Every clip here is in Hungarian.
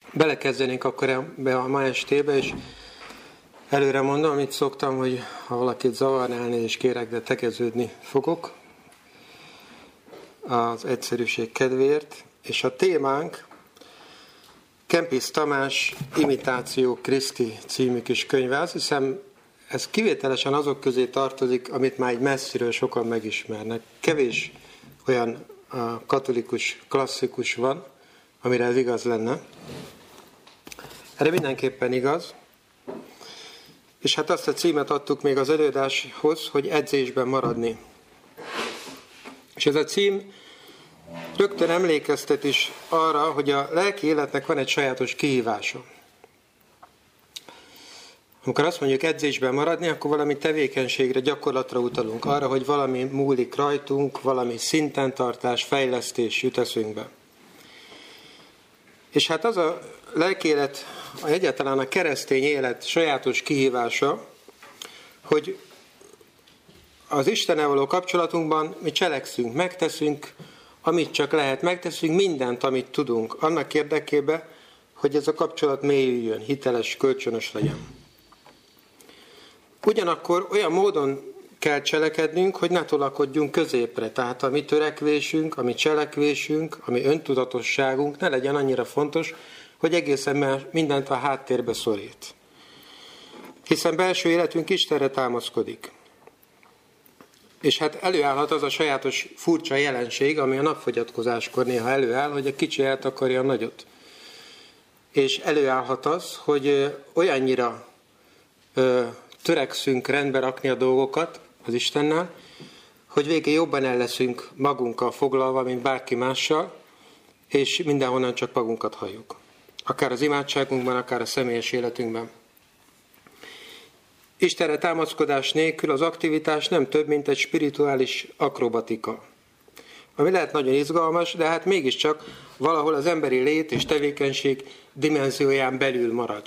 Belekezdenénk akkor ebbe a ma estébe, és előre mondom, amit szoktam, hogy ha valakit zavarnálni és kérek, de tegeződni fogok az egyszerűség kedvéért. És a témánk Kempis Tamás Imitáció Kriszti című kis könyve. Azt hiszem, ez kivételesen azok közé tartozik, amit már egy messziről sokan megismernek. Kevés olyan katolikus klasszikus van, amire ez igaz lenne. Erre mindenképpen igaz. És hát azt a címet adtuk még az előadáshoz, hogy edzésben maradni. És ez a cím rögtön emlékeztet is arra, hogy a lelki életnek van egy sajátos kihívása. Amikor azt mondjuk edzésben maradni, akkor valami tevékenységre, gyakorlatra utalunk. Arra, hogy valami múlik rajtunk, valami szintentartás, fejlesztés jut eszünkbe. És hát az a lelki élet, egyáltalán a keresztény élet sajátos kihívása, hogy az Istennel való kapcsolatunkban mi cselekszünk, megteszünk, amit csak lehet, megteszünk mindent, amit tudunk, annak érdekében, hogy ez a kapcsolat mélyüljön, hiteles, kölcsönös legyen. Ugyanakkor olyan módon kell cselekednünk, hogy ne tolakodjunk középre. Tehát a mi törekvésünk, a mi cselekvésünk, a mi öntudatosságunk ne legyen annyira fontos, hogy egészen mindent a háttérbe szorít. Hiszen belső életünk Istenre támaszkodik. És hát előállhat az a sajátos furcsa jelenség, ami a napfogyatkozáskor néha előáll, hogy a kicsi eltakarja a nagyot. És előállhat az, hogy olyannyira törekszünk rendbe rakni a dolgokat az Istennel, hogy végén jobban el leszünk magunkkal foglalva, mint bárki mással, és mindenhonnan csak magunkat halljuk. Akár az imádságunkban, akár a személyes életünkben. Istenre támaszkodás nélkül az aktivitás nem több, mint egy spirituális akrobatika. Ami lehet nagyon izgalmas, de hát mégiscsak valahol az emberi lét és tevékenység dimenzióján belül marad.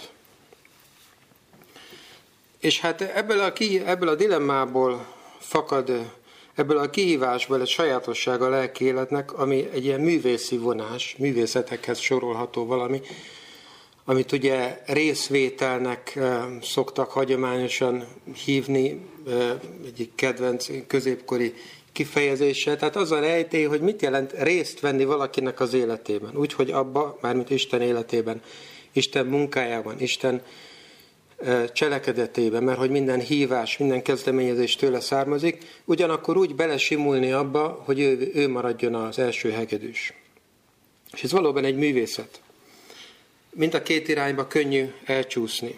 És hát ebből a dilemmából fakad, ebből a kihívásból egy sajátossága a lelki életnek, ami egy ilyen művészi vonás, művészetekhez sorolható valami, amit ugye részvételnek szoktak hagyományosan hívni, egyik kedvenc középkori kifejezése. Tehát az a rejtély, hogy mit jelent részt venni valakinek az életében. Úgyhogy abba, mármint Isten életében, Isten munkájában, Isten cselekedetében, mert hogy minden hívás, minden kezdeményezés tőle származik, ugyanakkor úgy belesimulni abba, hogy ő maradjon az első hegedűs. És ez valóban egy művészet. Mind a két irányba könnyű elcsúszni.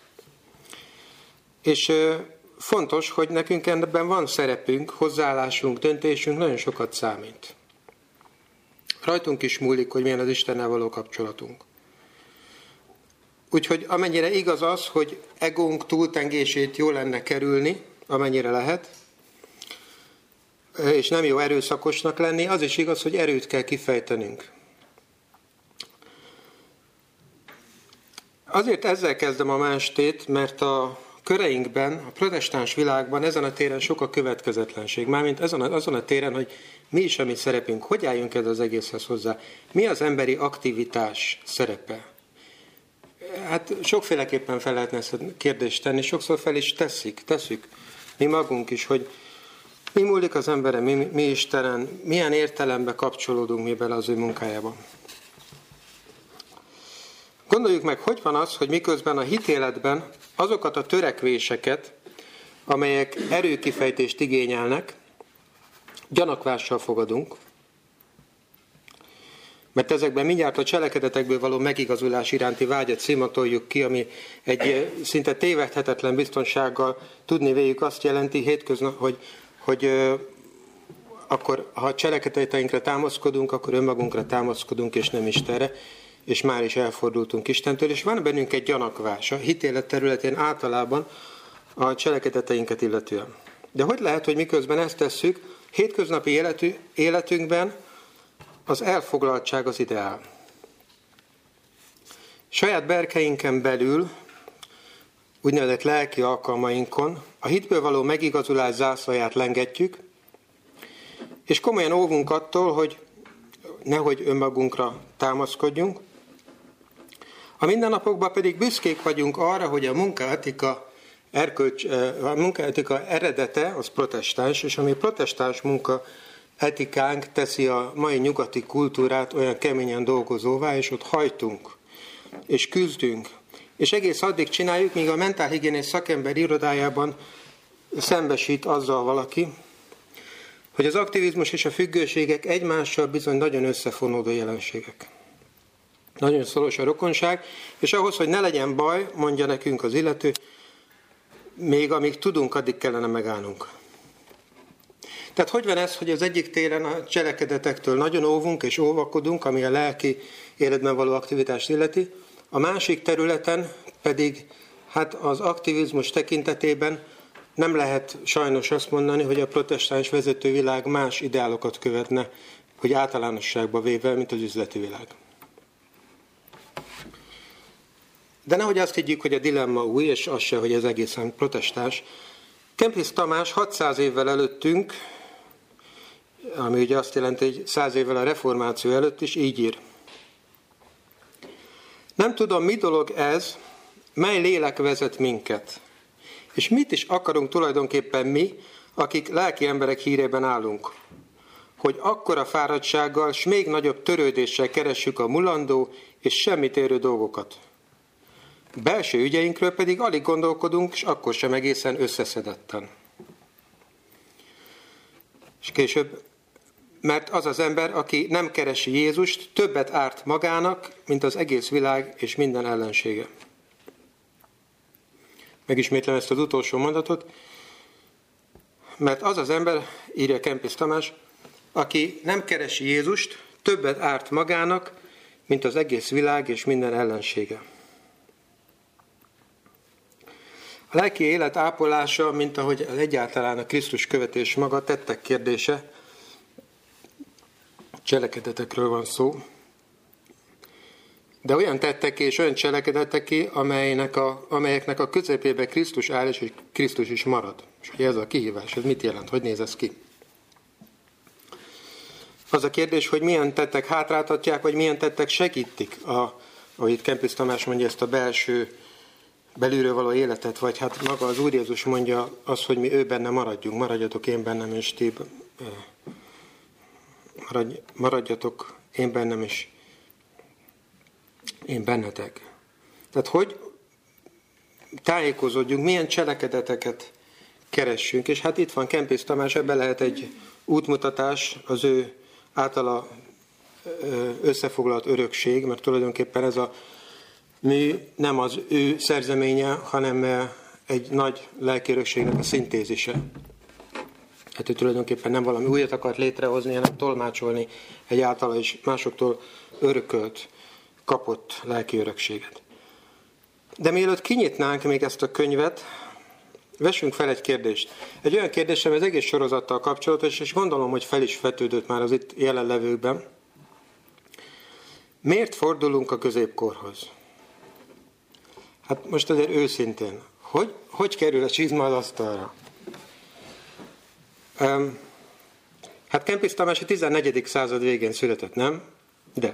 És fontos, hogy nekünk ebben van szerepünk, hozzáállásunk, döntésünk nagyon sokat számít. Rajtunk is múlik, hogy milyen az Istennel való kapcsolatunk. Úgyhogy amennyire igaz az, hogy egónk túltengését jó lenne kerülni, amennyire lehet, és nem jó erőszakosnak lenni, az is igaz, hogy erőt kell kifejtenünk. Azért ezzel kezdem a ma estét, mert a köreinkben, a protestáns világban ezen a téren sok a következetlenség. Mármint azon a téren, hogy mi is a mi szerepünk, hogy álljunk ez az egészhez hozzá. Mi az emberi aktivitás szerepe? Hát sokféleképpen fel lehetne ezt a kérdést tenni, sokszor fel is tesszük mi magunk is, hogy mi múlik az emberen, mi Istenen, milyen értelembe kapcsolódunk mi bele az ő munkájába. Gondoljuk meg, hogy van az, hogy miközben a hitéletben azokat a törekvéseket, amelyek erőkifejtést igényelnek, gyanakvással fogadunk, mert ezekben mindjárt a cselekedetekből való megigazulás iránti vágyat szimatoljuk ki, ami egy szinte tévedhetetlen biztonsággal tudni véljük azt jelenti hétköznap, hogy akkor ha a cselekedeteinkre támaszkodunk, akkor önmagunkra támaszkodunk, és nem Istenre, és már is elfordultunk Istentől, és van bennünk egy gyanakvás a hitélet területén általában a cselekedeteinket illetően. De hogy lehet, hogy miközben ezt tesszük, hétköznapi életünkben az elfoglaltság az ideál. Saját berkeinken belül, úgynevezett lelki alkalmainkon a hitből való megigazulás zászlaját lengetjük, és komolyan óvunk attól, hogy nehogy önmagunkra támaszkodjunk, A mindennapokban pedig büszkék vagyunk arra, hogy a munkaetika eredete az protestáns, és ami protestáns munkaetikánk teszi a mai nyugati kultúrát olyan keményen dolgozóvá, és ott hajtunk, és küzdünk. És egész addig csináljuk, míg a mentálhigiénész szakember irodájában szembesít azzal valaki, hogy az aktivizmus és a függőségek egymással bizony nagyon összefonódó jelenségek. Nagyon szoros a rokonság, és ahhoz, hogy ne legyen baj, mondja nekünk az illető, még amíg tudunk, addig kellene megállnunk. Tehát hogy van ez, hogy az egyik téren a cselekedetektől nagyon óvunk és óvakodunk, ami a lelki életben való aktivitást illeti, a másik területen pedig hát az aktivizmus tekintetében nem lehet sajnos azt mondani, hogy a protestáns vezetővilág más ideálokat követne, hogy általánosságba véve, mint az üzleti világ. De nehogy azt higgyük, hogy a dilemma új, és az se, hogy ez egészen protestáns. Kempis Tamás 600 évvel előttünk, ami ugye azt jelenti, hogy 100 évvel a reformáció előtt is így ír. Nem tudom, mi dolog ez, mely lélek vezet minket. És mit is akarunk tulajdonképpen mi, akik lelki emberek hírében állunk? Hogy akkora fáradtsággal, s még nagyobb törődéssel keressük a mulandó és semmit érő dolgokat. Belső ügyeinkről pedig alig gondolkodunk, és akkor sem egészen összeszedetten. És később, mert az az ember, aki nem keresi Jézust, többet árt magának, mint az egész világ és minden ellensége. Megismétlem ezt az utolsó mondatot, mert az az ember, írja Kempis Tamás, aki nem keresi Jézust, többet árt magának, mint az egész világ és minden ellensége. A lelki élet ápolása, mint ahogy egyáltalán a Krisztus követés maga, tettek kérdése, cselekedetekről van szó, de olyan tettek és olyan cselekedetek, amelyeknek a közepébe Krisztus áll, és hogy Krisztus is marad. És hogy ez a kihívás, ez mit jelent, hogy néz ez ki? Az a kérdés, hogy milyen tettek hátráltatják, vagy milyen tettek segítik, ahogy itt Kempis Tamás mondja, ezt a belső, belülről való életet, vagy hát maga az Úr Jézus mondja azt, hogy mi ő benne maradjunk, maradjatok én bennem, és ti maradjatok én bennem, és én bennetek. Tehát hogy tájékozódjunk, milyen cselekedeteket keressünk, és hát itt van Kempis Tamás, ebben lehet egy útmutatás, az ő általa összefoglalt örökség, mert tulajdonképpen ez a mű nem az ő szerzeménye, hanem egy nagy lelki örökségnek a szintézise. Hát ő tulajdonképpen nem valami újat akart létrehozni, hanem tolmácsolni egy általa is másoktól örökölt, kapott lelki örökséget. De mielőtt kinyitnánk még ezt a könyvet, vessünk fel egy kérdést. Egy olyan kérdés, ami az egész sorozattal kapcsolatos, és gondolom, hogy fel is vetődött már az itt jelenlevőkben. Miért fordulunk a középkorhoz? Hát most azért őszintén, hogy kerül a csizma az asztalra? Hát Kempis Tamás a 14. század végén született, nem? De.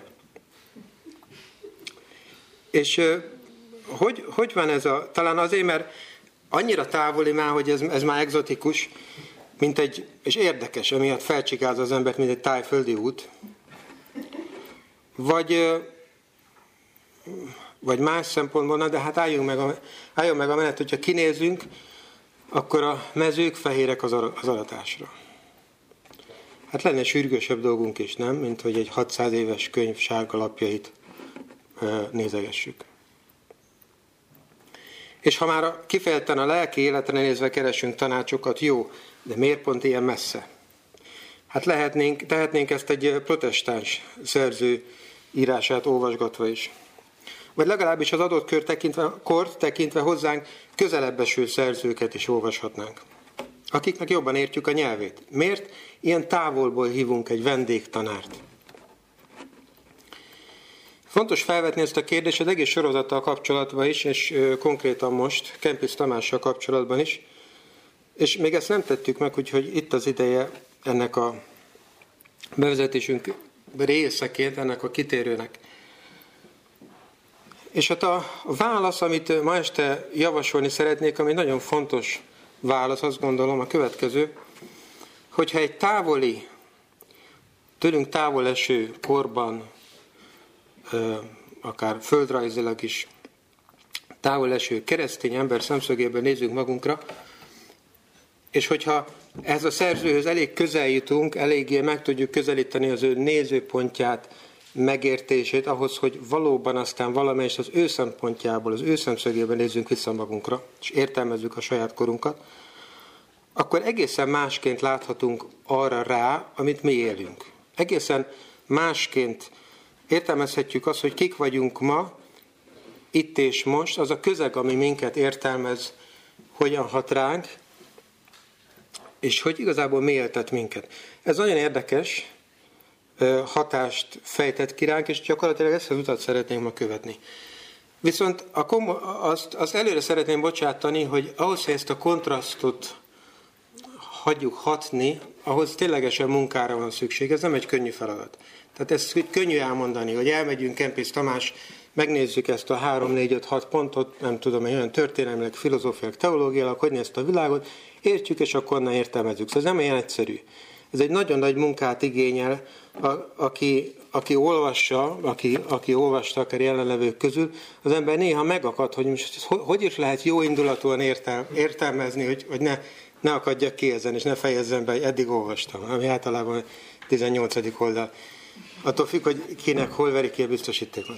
És hogy van ez talán azért, mert annyira távoli már, hogy ez már egzotikus, és érdekes, amiatt felcsigáz az embert, mint egy tájföldi út. Vagy más szempontból, de hát álljon meg a menet, hogyha kinézünk, akkor a mezők fehérek az aratásra. Hát lenne sürgősebb dolgunk is, nem? Mint hogy egy 600 éves könyv sárga lapjait nézegessük. És ha már kifejezetten a lelki életre nézve keresünk tanácsokat, jó, de miért pont ilyen messze? Hát tehetnénk ezt egy protestáns szerző írását olvasgatva is. Vagy legalábbis az adott kort tekintve hozzánk közelebb eső szerzőket is olvashatnánk, akiknek jobban értjük a nyelvét. Miért ilyen távolból hívunk egy vendégtanárt? Fontos felvetni ezt a kérdést az egész sorozattal kapcsolatban is, és konkrétan most Kempis Tamással kapcsolatban is. És még ezt nem tettük meg, úgyhogy itt az ideje ennek a bevezetésünk részeként, ennek a kitérőnek. És hát a válasz, amit ma este javasolni szeretnék, ami nagyon fontos válasz, azt gondolom a következő, hogyha egy távoli, tőlünk távol eső korban, akár földrajzilag is távol eső keresztény ember szemszögéből nézzük magunkra, és hogyha ehhez a szerzőhöz elég közel jutunk, eléggé meg tudjuk közelíteni az ő nézőpontját, megértését ahhoz, hogy valóban aztán valamelyest az ő szempontjából, az ő szemszögéből nézzünk vissza magunkra, és értelmezzük a saját korunkat, akkor egészen másként láthatunk arra rá, amit mi élünk. Egészen másként értelmezhetjük azt, hogy kik vagyunk ma, itt és most, az a közeg, ami minket értelmez, hogyan hat ránk, és hogy igazából mi éltet minket. Ez nagyon érdekes hatást fejtett ki ránk, és gyakorlatilag ezt az utat szeretnénk ma követni. Viszont azt előre szeretném bocsátani, hogy ahhoz, hogy ezt a kontrasztot hagyjuk hatni, ahhoz ténylegesen munkára van szükség. Ez nem egy könnyű feladat. Tehát ezt könnyű elmondani, hogy elmegyünk Kempis Tamás, megnézzük ezt a 3, 4, 5, 6 pontot, nem tudom, hogy olyan történelmileg, filozófiailag, teológiailag, hogy nézte a világot, értjük, és akkor onnan értelmezzük. Szóval ez nem olyan egyszerű. Ez egy nagyon nagy munkát igényel, aki olvassa, aki olvasta akár jelenlevők közül, az ember néha megakad, hogy most hogy is lehet jó indulatúan értelmezni, hogy ne akadjak ki ezen, és ne fejezzem be, hogy eddig olvastam, ami általában 18. oldal. Attól függ, hogy kinek hol veri ki a biztosítékot.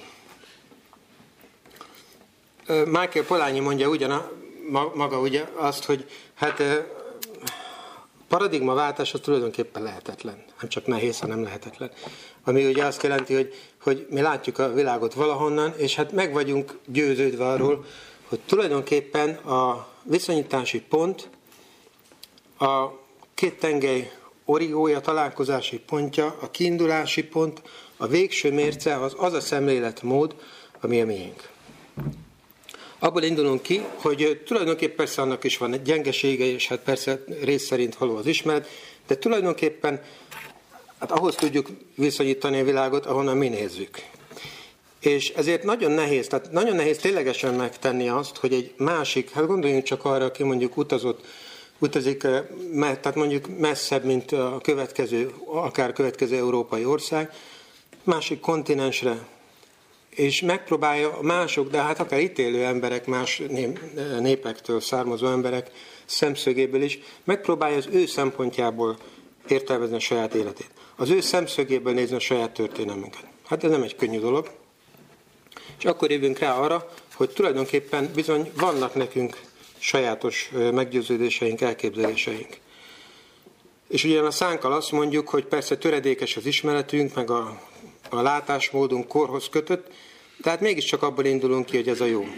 Michael Polanyi mondja maga ugye azt, hogy hát paradigmaváltás az tulajdonképpen lehetetlen. Nem csak nehéz, hanem lehetetlen. Ami ugye azt jelenti, hogy mi látjuk a világot valahonnan, és hát meg vagyunk győződve arról, hogy tulajdonképpen a viszonyítási pont, a két tengely origója, találkozási pontja, a kiindulási pont, a végső mérce az a szemléletmód, ami a miénk. Abból indulunk ki, hogy tulajdonképpen persze annak is van egy gyengesége, és hát persze rész szerint való az ismeret, de tulajdonképpen hát ahhoz tudjuk viszonyítani a világot, ahonnan mi nézzük. És ezért nagyon nehéz ténylegesen megtenni azt, hogy egy másik, hát gondoljunk csak arra, aki mondjuk utazik, tehát mondjuk messzebb, mint a következő európai ország, másik kontinensre, és megpróbálja mások, de hát akár itt élő emberek, más népektől származó emberek szemszögéből is, megpróbálja az ő szempontjából értelmezni a saját életét. Az ő szemszögéből nézni a saját történelmünket. Hát ez nem egy könnyű dolog. És akkor jövünk rá arra, hogy tulajdonképpen bizony vannak nekünk sajátos meggyőződéseink, elképzeléseink. És ugye a szánkkal azt mondjuk, hogy persze töredékes az ismeretünk, meg a látásmódunk korhoz kötött, tehát mégiscsak abból indulunk ki, hogy ez a jó.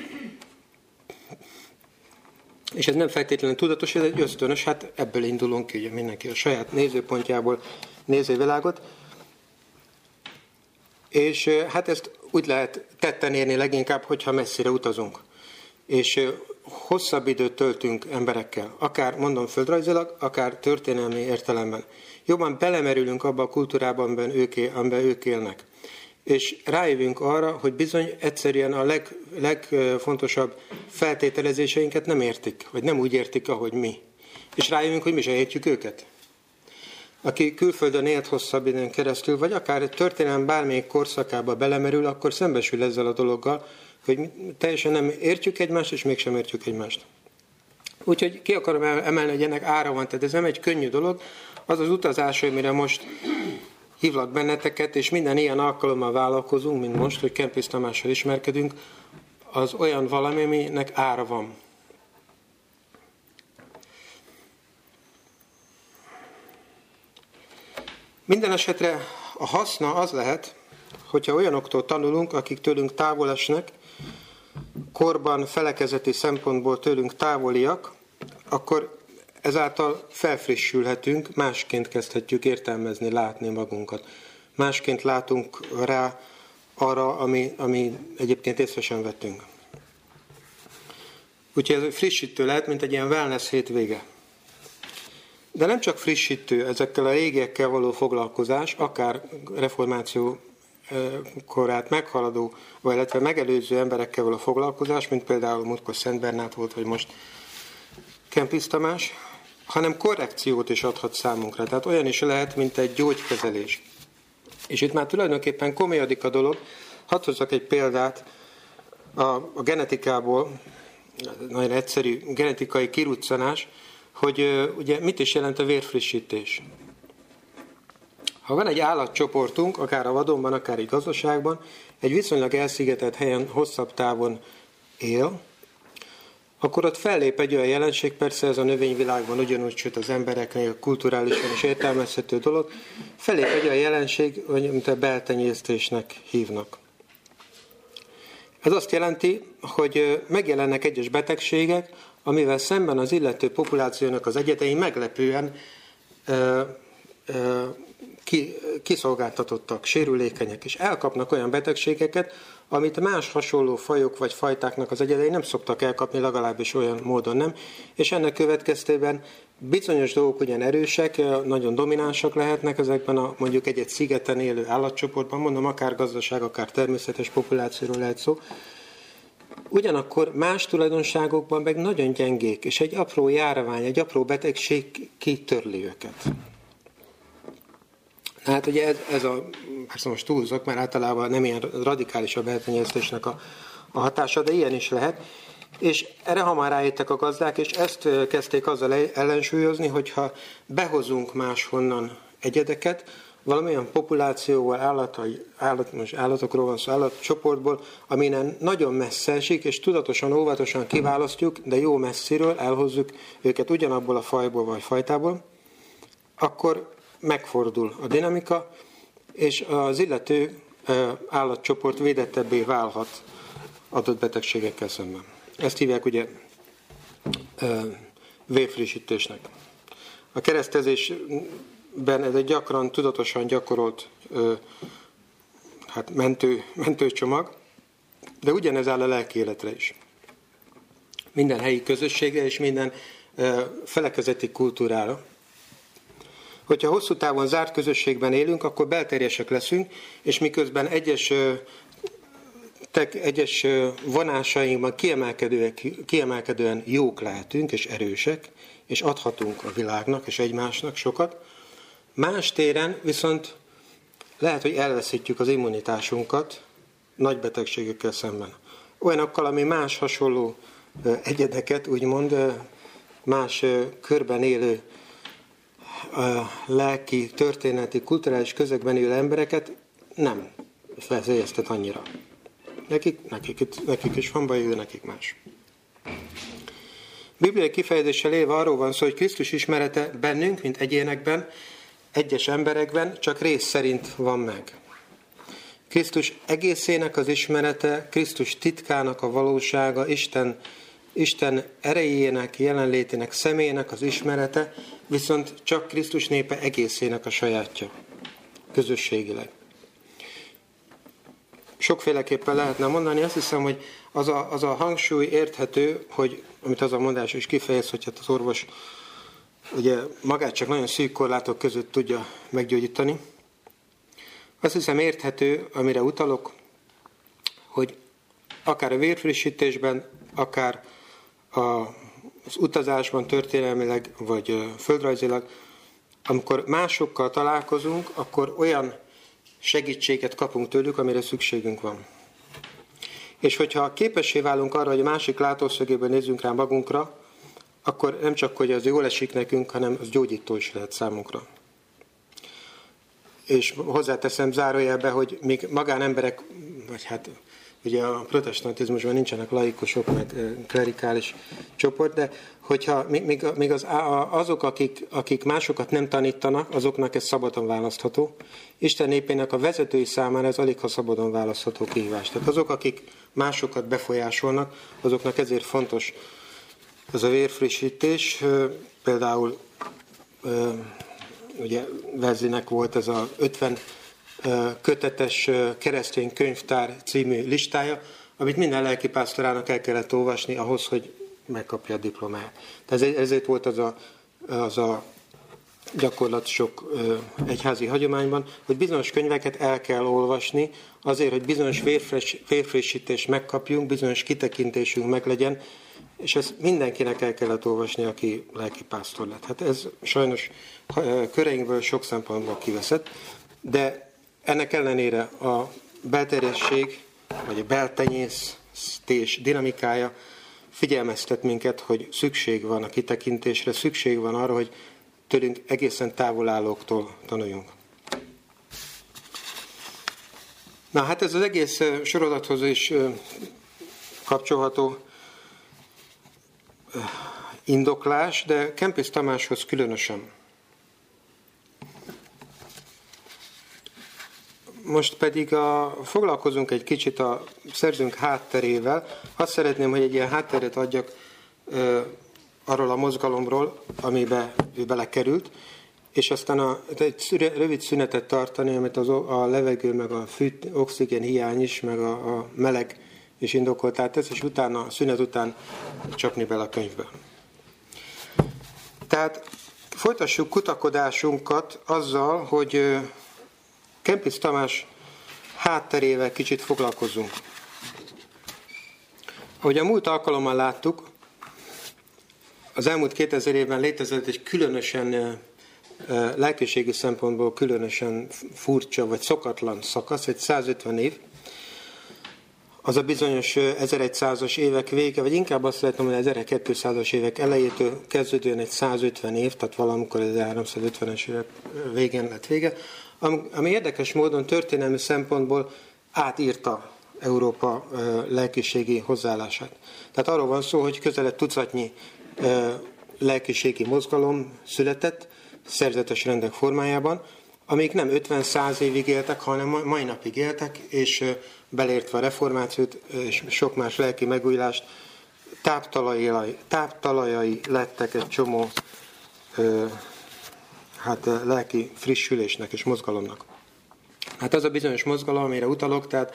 És ez nem feltétlenül tudatos, ez egy ösztönös, hát ebből indulunk ki, ugye mindenki a saját nézőpontjából nézi a világot. És hát ezt úgy lehet tetten érni leginkább, hogyha messzire utazunk. És hosszabb időt töltünk emberekkel, akár mondom földrajzilag, akár történelmi értelemben. Jobban belemerülünk abba a kultúrában, amiben ők élnek. És rájövünk arra, hogy bizony egyszerűen a legfontosabb feltételezéseinket nem értik, vagy nem úgy értik, ahogy mi. És rájövünk, hogy mi se értjük őket. Aki külföldön élt hosszabb időn keresztül, vagy akár történelem bármelyik korszakába belemerül, akkor szembesül ezzel a dologgal, hogy teljesen nem értjük egymást, és mégsem értjük egymást. Úgyhogy ki akarom emelni, hogy ennek ára van, tehát ez nem egy könnyű dolog. Az az utazás, amire most hívlak benneteket, és minden ilyen alkalommal vállalkozunk, mint most, hogy Kempis Tamással ismerkedünk, az olyan valami, aminek ára van. Minden esetre a haszna az lehet, hogyha olyanoktól tanulunk, akik tőlünk távol esnek, korban, felekezeti szempontból tőlünk távoliak, akkor ezáltal felfrissülhetünk, másként kezdhetjük értelmezni, látni magunkat. Másként látunk rá arra, ami egyébként észre sem vettünk. Úgyhogy ez frissítő lehet, mint egy ilyen wellness hétvége. De nem csak frissítő ezekkel a régiekkel való foglalkozás, akár reformáció korát meghaladó, vagy illetve megelőző emberekkel való foglalkozás, mint például múltkor Szent Bernát volt, vagy most Kempis Tamás, hanem korrekciót is adhat számunkra. Tehát olyan is lehet, mint egy gyógykezelés. És itt már tulajdonképpen komolyodik a dolog. Hadd hozzak egy példát a genetikából, nagyon egyszerű genetikai kiruccanás, hogy ugye mit is jelent a vérfrissítés. Ha van egy állatcsoportunk, akár a vadonban, akár egy gazdaságban, egy viszonylag elszigetelt helyen hosszabb távon él, akkor ott fellép egy olyan jelenség, persze ez a növényvilágban ugyanúgy, sőt az embereknél kulturálisan is értelmezhető dolog, fellép egy olyan jelenség, amit a beltenyésztésnek hívnak. Ez azt jelenti, hogy megjelennek egyes betegségek, amivel szemben az illető populációnak az egyedei meglepően kiszolgáltatottak, sérülékenyek, és elkapnak olyan betegségeket, amit más hasonló fajok vagy fajtáknak az egyedei nem szoktak elkapni, legalábbis olyan módon nem, és ennek következtében bizonyos dolgok ugyan erősek, nagyon dominánsak lehetnek ezekben mondjuk egy szigeten élő állatcsoportban, mondom, akár gazdaság, akár természetes populációról lehet szó, ugyanakkor más tulajdonságokban meg nagyon gyengék, és egy apró járvány, egy apró betegség kitörli őket. Hát ugye ez persze most túlzok, mert általában nem ilyen radikális a beltenyésztésnek a hatása, de ilyen is lehet. És erre hamar rájöttek a gazdák, és ezt kezdték azzal ellensúlyozni, hogyha behozunk máshonnan egyedeket, valamilyen populációval, állatokról van szó, állatcsoportból, aminen nagyon messze esik, és tudatosan, óvatosan kiválasztjuk, de jó messziről elhozzuk őket ugyanabból a fajból vagy fajtából, akkor megfordul a dinamika, és az illető állatcsoport védettebbé válhat adott betegségekkel szemben. Ezt hívják ugye vérfrissítésnek. A keresztezésben ez egy gyakran, tudatosan gyakorolt mentőcsomag, de ugyanez áll a lelki életre is. Minden helyi közösségre és minden felekezeti kultúrára. Hogyha hosszú távon zárt közösségben élünk, akkor belterjesek leszünk, és miközben egyes vonásainkban kiemelkedően jók lehetünk, és erősek, és adhatunk a világnak és egymásnak sokat, más téren viszont lehet, hogy elveszítjük az immunitásunkat nagy betegségekkel szemben. Olyanokkal, ami más hasonló egyedeket, úgymond más körben élő lelki, történeti, kulturális közegben élő embereket nem veszélyeztet annyira. Nekik is van baj, nekik más. Bibliai kifejezéssel élve arról van szó, hogy Krisztus ismerete bennünk, mint egyénekben, egyes emberekben csak rész szerint van meg. Krisztus egészének az ismerete, Krisztus titkának a valósága, Isten erejének, jelenlétének, személyének az ismerete, viszont csak Krisztus népe egészének a sajátja, közösségileg. Sokféleképpen lehetne mondani, azt hiszem, hogy az a hangsúly érthető, hogy, amit az a mondás is kifejez, hogy hát az orvos ugye magát csak nagyon szűk korlátok között tudja meggyógyítani. Azt hiszem érthető, amire utalok, hogy akár a vérfrissítésben, akár az utazásban történelmileg, vagy földrajzilag, amikor másokkal találkozunk, akkor olyan segítséget kapunk tőlük, amire szükségünk van. És hogyha képessé válunk arra, hogy a másik látószögéből nézzünk rá magunkra, akkor nem csak, hogy az jól esik nekünk, hanem az gyógyító is lehet számunkra. És hozzáteszem zárójelbe, hogy még magánemberek, vagy hát ugye a protestantizmusban nincsenek laikusok, meg klerikális csoport, de hogyha még azok, akik másokat nem tanítanak, azoknak ez szabadon választható. Isten népének a vezetői számára ez alig ha szabadon választható kihívás. Tehát azok, akik másokat befolyásolnak, azoknak ezért fontos ez a vérfrissítés. Például ugye Wesleynek volt ez a 50 kötetes keresztény könyvtár című listája, amit minden lelkipásztorának el kellett olvasni ahhoz, hogy megkapja a diplomáját. Tehát ezért volt az a gyakorlat sok egyházi hagyományban, hogy bizonyos könyveket el kell olvasni, azért, hogy bizonyos vérfrissítést megkapjunk, bizonyos kitekintésünk meglegyen, és ezt mindenkinek el kellett olvasni, aki lelkipásztor lett. Hát ez sajnos köreinkből sok szempontból kiveszett, de ennek ellenére a belterjesség, vagy a beltenyésztés dinamikája figyelmeztet minket, hogy szükség van a kitekintésre, szükség van arra, hogy tőlünk egészen távol állóktól tanuljunk. Na hát ez az egész sorozathoz is kapcsolható indoklás, de Kempis Tamáshoz különösen. Most pedig foglalkozunk egy kicsit a szerzőnk hátterével. Azt szeretném, hogy egy ilyen hátteret adjak arról a mozgalomról, amibe ő belekerült, és aztán egy rövid szünetet tartani, amit a levegő, meg a oxigén hiány is, meg a meleg is indokoltá tesz, és utána, a szünet után csapni bele a könyvbe. Tehát folytassuk kutakodásunkat azzal, hogy Kempis Tamás hátterével kicsit foglalkozunk. Ahogy a múlt alkalommal láttuk, az elmúlt 2000 évben létezett egy különösen lelkiségi szempontból különösen furcsa vagy szokatlan szakasz, egy 150 év. Az a bizonyos 1100-as évek vége, vagy inkább azt lehetne mondani, 1200-as évek elejétől kezdődően egy 150 év, tehát valamikor 1350-es évek végén lett vége, ami érdekes módon történelmi szempontból átírta Európa lelkiségi hozzáállását. Tehát arról van szó, hogy közel egy tucatnyi lelkiségi mozgalom született, szerzetes rendek formájában, amik nem 50-100 évig éltek, hanem mai napig éltek, és beleértve a reformációt és sok más lelki megújulást, táptalajai lettek egy csomó lelki frissülésnek és mozgalomnak. Hát az a bizonyos mozgalom, amire utalok, tehát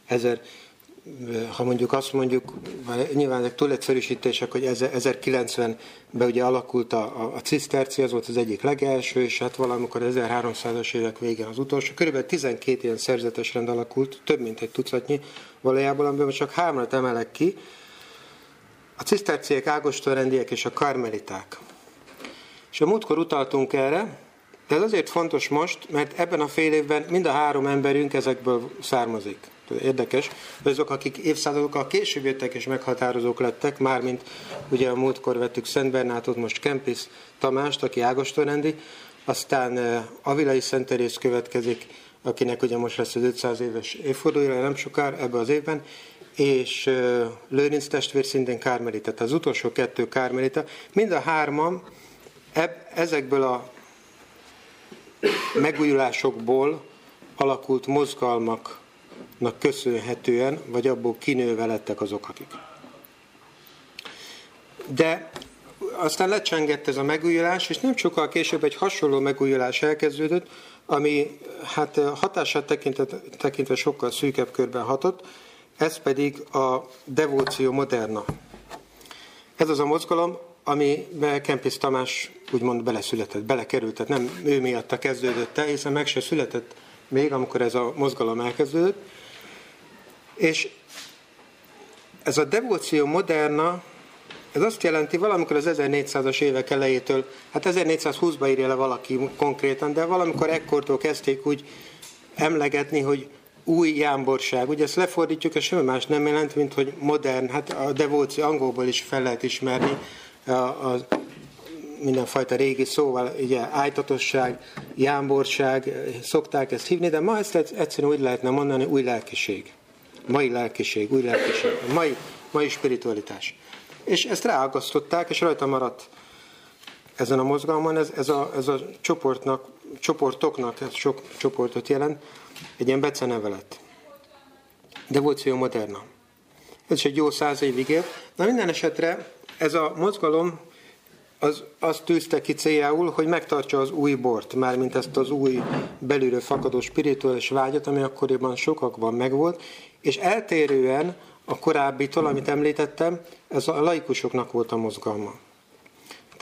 ha mondjuk azt mondjuk, nyilván ezek túlegyszerűsítések, hogy 1090-ben ugye alakult a ciszterci, az volt az egyik legelső, és hát valamikor 1300-as évek végén az utolsó. Körülbelül 12 ilyen szerzetes rend alakult, több mint egy tucatnyi valójában, amiben csak 3-at emelek ki. A ciszterciek, ágostonrendiek és a karmeliták. És a múltkor utaltunk erre, de ez azért fontos most, mert ebben a fél évben mind a 3 emberünk ezekből származik. Érdekes, hogy azok, akik évszázadokkal később jöttek és meghatározók lettek, mármint ugye a múltkor vettük Szent Bernátot, most Kempis Tamást, aki ágostonrendi, aztán Avilai Szent Teréz következik, akinek ugye most lesz az 500 éves évfordulója, nem sokára ebben az évben, és Lőrinc testvér szintén kármelita, tehát az utolsó 2 kármelita. Mind a 3-an ezekből a megújulásokból alakult mozgalmaknak köszönhetően, vagy abból kinőve lettek azok, akik. De aztán lecsengett ez a megújulás, és nem sokkal később egy hasonló megújulás elkezdődött, ami hát hatását tekintve sokkal szűkebb körben hatott, ez pedig a devóció moderna. Ez az a mozgalom, amiben Kempis Tamás úgymond beleszületett, belekerült, tehát nem ő miatta kezdődött el, hiszen meg se született még, amikor ez a mozgalom elkezdődött. És ez a devóció moderna, ez azt jelenti, valamikor az 1400-as évek elejétől, hát 1420-ban írja le valaki konkrétan, de valamikor ekkortól kezdték úgy emlegetni, hogy új jámborság. Ugye ezt lefordítjuk, és semmi más nem jelent, mint hogy modern, hát a devóció angolból is fel lehet ismerni, a mindenfajta régi szóval, ugye ájtatosság, jámborság, szokták ezt hívni, de ma ezt egyszerűen úgy lehetne mondani, új lelkiség. Új lelkiség, mai spiritualitás. És ezt ráagasztották, és rajta maradt ezen a mozgalmon, ez a csoportoknak, ez sok csoportot jelent, egy ilyen beceneve lett. Devóció moderna. Ez is egy jó 100 évig élt. Na minden esetre ez a mozgalom azt tűzte ki céljául, hogy megtartsa az új bort, mármint ezt az új belülről fakadó spirituális vágyat, ami akkoriban sokakban megvolt, és eltérően a korábbitól, amit említettem, ez a laikusoknak volt a mozgalma.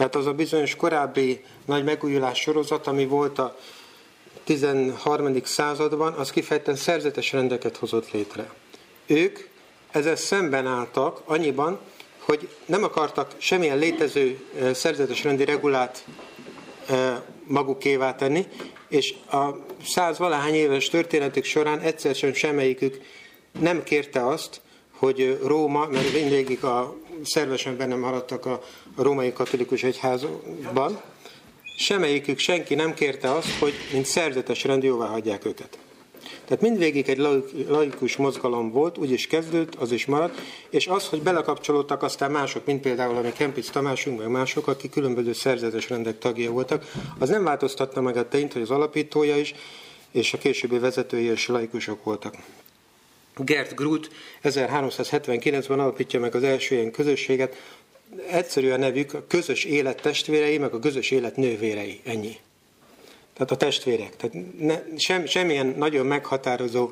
Tehát az a bizonyos korábbi nagy megújulás sorozat, ami volt a 13. században, az kifejezetten szerzetes rendeket hozott létre. Ők ezzel szemben álltak annyiban, hogy nem akartak semmilyen létező szerzetes rendi regulát magukévá tenni, és a 100-valahány éves történetük során egyszer sem semmelyikük nem kérte azt, hogy Róma, mert mindvégig szervesen benne maradtak a római katolikus egyházban, semmelyikük senki nem kérte azt, hogy mint szerzetes rend jóvá hagyják őket. Tehát mindvégig egy laikus mozgalom volt, úgy is kezdődött, az is maradt, és az, hogy belekapcsolódtak aztán mások, mint például a Kempis Tamásunk, meg mások, akik különböző szerzetes rendek tagja voltak, az nem változtatta meg a tényt, hogy az alapítója is, és a későbbi vezetői és laikusok voltak. Gert Groot 1379-ben alapítja meg az első ilyen közösséget, egyszerű a nevük, a közös élet testvérei, meg a közös élet nővérei, ennyi. Tehát a testvérek. Tehát semmilyen nagyon meghatározó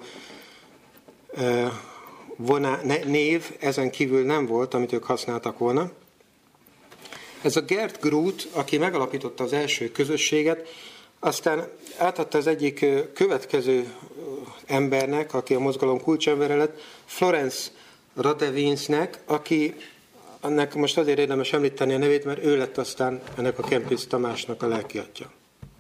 név ezen kívül nem volt, amit ők használtak volna. Ez a Gert Groot, aki megalapította az első közösséget, aztán átadta az egyik következő embernek, aki a mozgalom kulcsembere lett, Florence Radewinsnek, aki ennek most azért érdemes említeni a nevét, mert ő lett aztán ennek a Kempis Tamásnak a lelkiatja.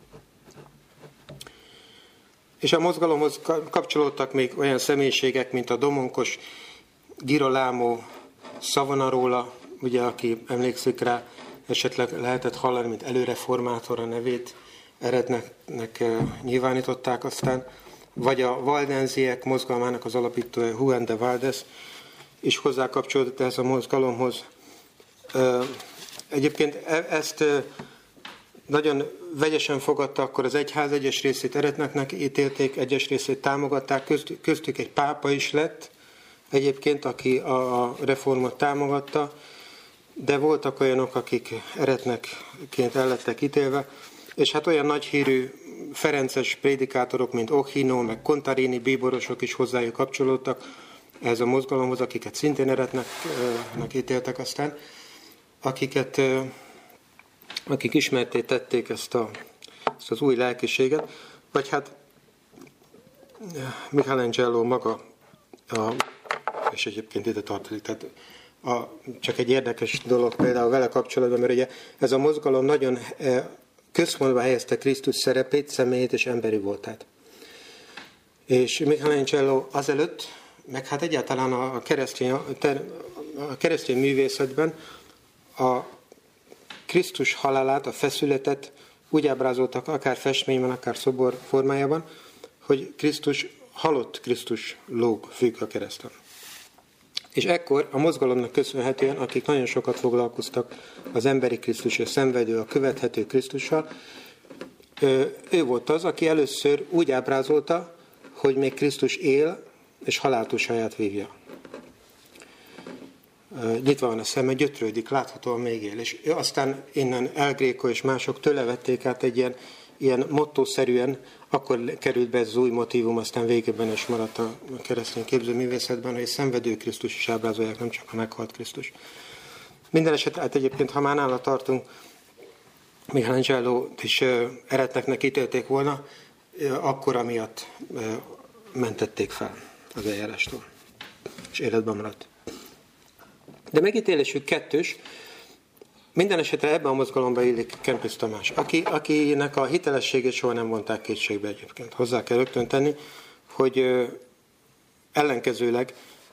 És a mozgalomhoz kapcsolódtak még olyan személyiségek, mint a Domonkos Girolamo Savonarola, ugye, aki emlékszik rá, esetleg lehetett hallani, mint előreformátor a nevét, eredetnek nyilvánították aztán, vagy a Valdenziek mozgalmának az alapítója Juan de Valdez is hozzá kapcsolódott ehhez a mozgalomhoz. Egyébként ezt nagyon vegyesen fogadta akkor az egyház, egyes részét eretneknek ítélték, egyes részét támogatták, köztük egy pápa is lett egyébként, aki a reformot támogatta, de voltak olyanok, akik eretnekként el lettek ítélve, és hát olyan nagyhírű ferences prédikátorok, mint Ochino, meg Contarini bíborosok is hozzájuk kapcsolódtak ehhez a mozgalomhoz, akiket szintén eretnek ítéltek aztán, akik ismerté tették ezt az új lelkiséget, vagy hát Michelangelo maga, és egyébként ide tartozik, tehát csak egy érdekes dolog például vele kapcsolatban, mert ugye ez a mozgalom nagyon központba helyezte Krisztus szerepét, személyét és emberi voltát. És Michelangelo azelőtt, meg hát egyáltalán a keresztény művészetben a Krisztus halálát, a feszületet úgy ábrázoltak, akár festményben, akár szobor formájában, hogy halott Krisztus lóg, függ a kereszten. És ekkor a mozgalomnak köszönhetően, akik nagyon sokat foglalkoztak az emberi Krisztus, a szenvedő, a követhető Krisztussal, ő volt az, aki először úgy ábrázolta, hogy még Krisztus él, és haláltól saját vívja. Nyitva van a szeme, gyötrődik, láthatóan még él. És aztán innen El Greco és mások tőle vették át egy ilyen mottószerűen, akkor került be ez az új motívum, aztán végében is maradt a keresztény képzőművészetben, hogy szenvedő Krisztus is ábrázolják, nem csak a meghalt Krisztus. Minden esetre, hát egyébként, ha már nála tartunk, Michelangelo-t is eretneknek ítélték volna, akkor amiatt mentették fel az eljárástól, és életben maradt. De megítélésük kettős, minden esetre ebben a mozgalomba illik Kempis Tamás, akinek a hitelességét soha nem vonták kétségbe egyébként. Hozzá kell rögtön tenni, hogy ellenkezőleg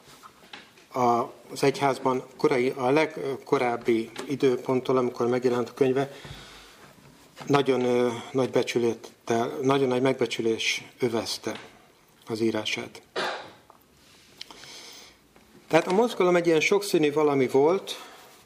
az egyházban a legkorábbi időponttól, amikor megjelent a könyve, nagyon nagy megbecsülés övezte az írását. Tehát a mozgalom egy ilyen sokszínű valami volt,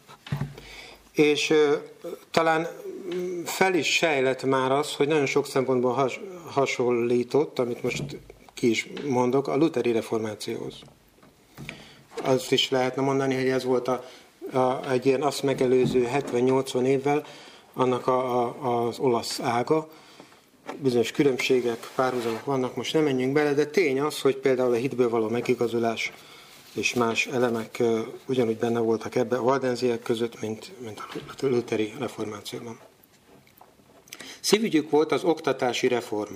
és talán fel is sejlett már az, hogy nagyon sok szempontból hasonlított, amit most ki is mondok, a lutheri reformációhoz. Azt is lehetne mondani, hogy ez volt egy ilyen azt megelőző 70-80 évvel annak az olasz ága. Bizonyos különbségek, párhuzamok vannak, most nem menjünk bele, de tény az, hogy például a hitből való megigazulás és más elemek ugyanúgy benne voltak ebbe a valdenziek között, mint a lutheri reformációban. Szívügyük volt az oktatási reform,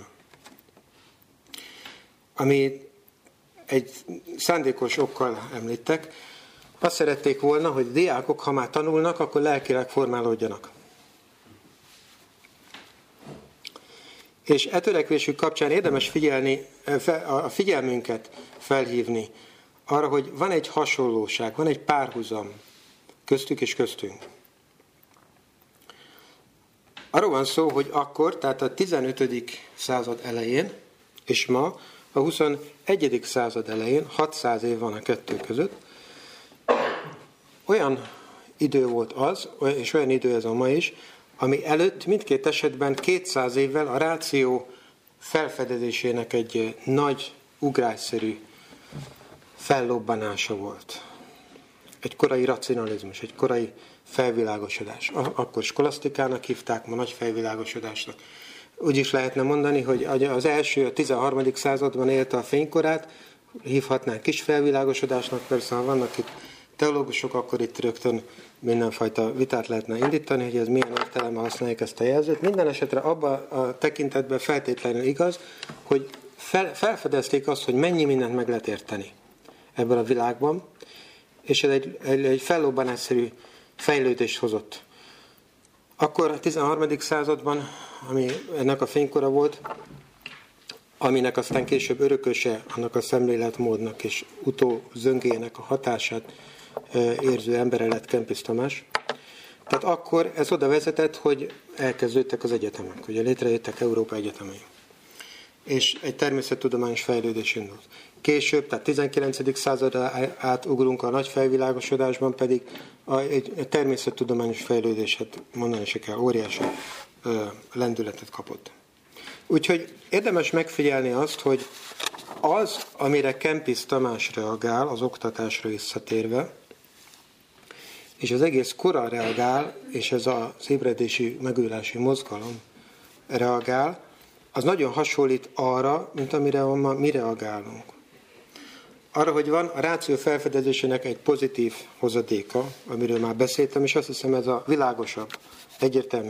ami egy szándékos okkal említek. Azt szerették volna, hogy diákok, ha már tanulnak, akkor lelkileg formálódjanak. És e törekvésük kapcsán érdemes a figyelmünket felhívni arra, hogy van egy hasonlóság, van egy párhuzam köztük és köztünk. Arról van szó, hogy akkor, tehát a 15. század elején, és ma a 21. század elején, 600 év van a kettő között, olyan idő volt az, és olyan idő ez a ma is, ami előtt mindkét esetben 200 évvel a ráció felfedezésének egy nagy, ugrásszerű fellobbanása volt. Egy korai racionalizmus, egy korai felvilágosodás. Akkor skolasztikának hívták, ma nagy felvilágosodásnak. Úgy is lehetne mondani, hogy az első, a 13. században élte a fénykorát, hívhatnánk kis felvilágosodásnak, persze ha vannak itt teológusok, akkor itt rögtön mindenfajta vitát lehetne indítani, hogy ez milyen értelemben használják ezt a jelzőt. Minden esetre abban a tekintetben feltétlenül igaz, hogy felfedezték azt, hogy mennyi mindent meg lehet érteni ebben a világban, és ez egy fellobbanásszerű fejlődést hozott. Akkor a 13. században, ami ennek a fénykora volt, aminek aztán később örököse annak a szemléletmódnak és utózöngének a hatását érző embere lett Kempis Tamás. Tehát akkor ez oda vezetett, hogy elkezdődtek az egyetemek, ugye létrejöttek Európa egyetemei. És egy természettudományos fejlődés indult. Később, tehát 19. századra átugrunk a nagy felvilágosodásban, pedig egy természettudományos fejlődéset mondani se kell, óriási lendületet kapott. Úgyhogy érdemes megfigyelni azt, hogy az, amire Kempis Tamás reagál, az oktatásra visszatérve, és az egész kora reagál, és ez az ébredési, megújulási mozgalom reagál, az nagyon hasonlít arra, mint amire ma mi reagálunk. Arra, hogy van a ráció felfedezésének egy pozitív hozadéka, amiről már beszéltem, és azt hiszem ez a világosabb, egyértelmű.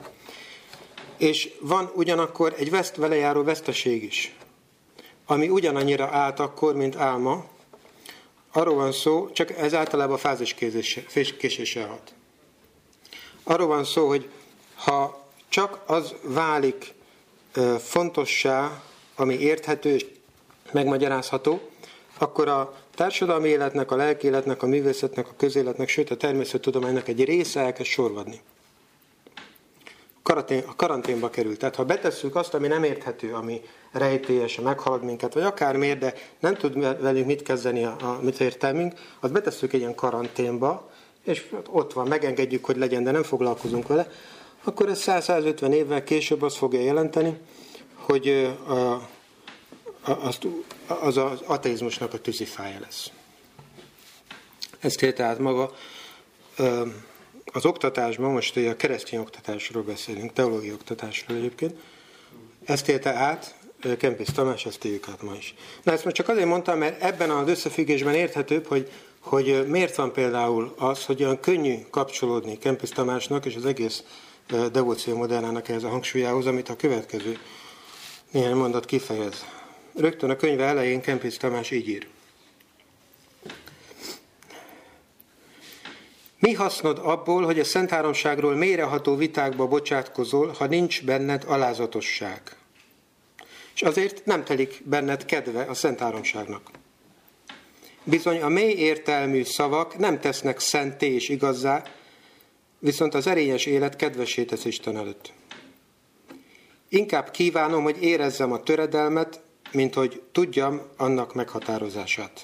És van ugyanakkor egy vele járó veszteség is, ami ugyanannyira állt akkor, mint áll ma. Arról van szó, csak ez általában fáziskéséssel hat. Arról van szó, hogy ha csak az válik fontossá, ami érthető és megmagyarázható, akkor a társadalmi életnek, a lelki életnek, a művészetnek, a közéletnek, sőt a természettudománynak egy része elkezd sorvadni. A karanténba kerül. Tehát ha betesszük azt, ami nem érthető, ami rejtélyes, meghalad minket, vagy akármiért, de nem tud velünk mit kezdeni a mit értelmünk, azt betesszük egy ilyen karanténba, és ott van, megengedjük, hogy legyen, de nem foglalkozunk vele, akkor ez 100-150 évvel később azt fogja jelenteni, hogy az ateizmusnak a tűzifája lesz. Ez tehát maga az oktatásban, most a keresztény oktatásról beszélünk, teológiai oktatásról egyébként, ezt élte át Kempis Tamás, ezt éljük át ma is. Na ezt most csak azért mondtam, mert ebben az összefüggésben érthetőbb, hogy miért van például az, hogy olyan könnyű kapcsolódni Kempis Tamásnak és az egész devóció modernának ehhez a hangsúlyához, amit a következő néhány mondat kifejez. Rögtön a könyve elején Kempis Tamás így ír. Mi hasznod abból, hogy a Szent Háromságról mélyreható vitákba bocsátkozol, ha nincs benned alázatosság? És azért nem telik benned kedve a Szent Háromságnak. Bizony a mély értelmű szavak nem tesznek szenté és igazzá, viszont az erényes élet kedvessé tesz Isten előtt. Inkább kívánom, hogy érezzem a töredelmet, mint hogy tudjam annak meghatározását.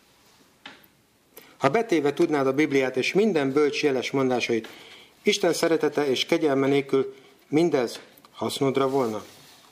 Ha betéve tudnád a Bibliát és minden bölcs jeles mondásait, Isten szeretete és kegyelme nélkül mindez hasznodra volna.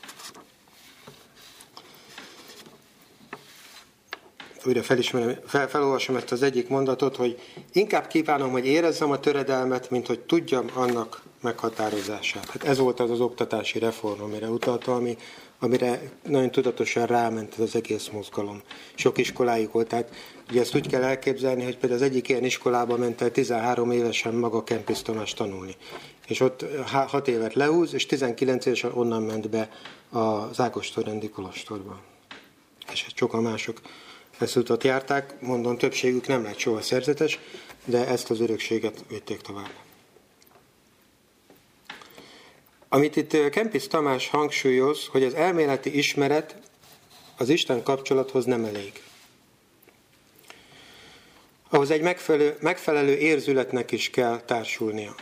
Újra felolvasom ezt az egyik mondatot, hogy inkább kívánom, hogy érezzem a töredelmet, mint hogy tudjam annak meghatározását. Hát ez volt az oktatási reform, amire utalta, amire nagyon tudatosan ráment ez az egész mozgalom. Sok iskoláig volt, tehát Ugye ezt úgy kell elképzelni, hogy például az egyik ilyen iskolába ment el 13 évesen maga Kempis Tamás tanulni. És ott 6 évet lehúz, és 19 évesen onnan ment be az Ágoston-rendi kolostorba. És sokan mások ezt utat járták, mondom, többségük nem lett soha szerzetes, de ezt az örökséget vitték tovább. Amit itt Kempis Tamás hangsúlyoz, hogy az elméleti ismeret az Isten kapcsolathoz nem elég. Ahhoz egy megfelelő érzületnek is kell társulnia.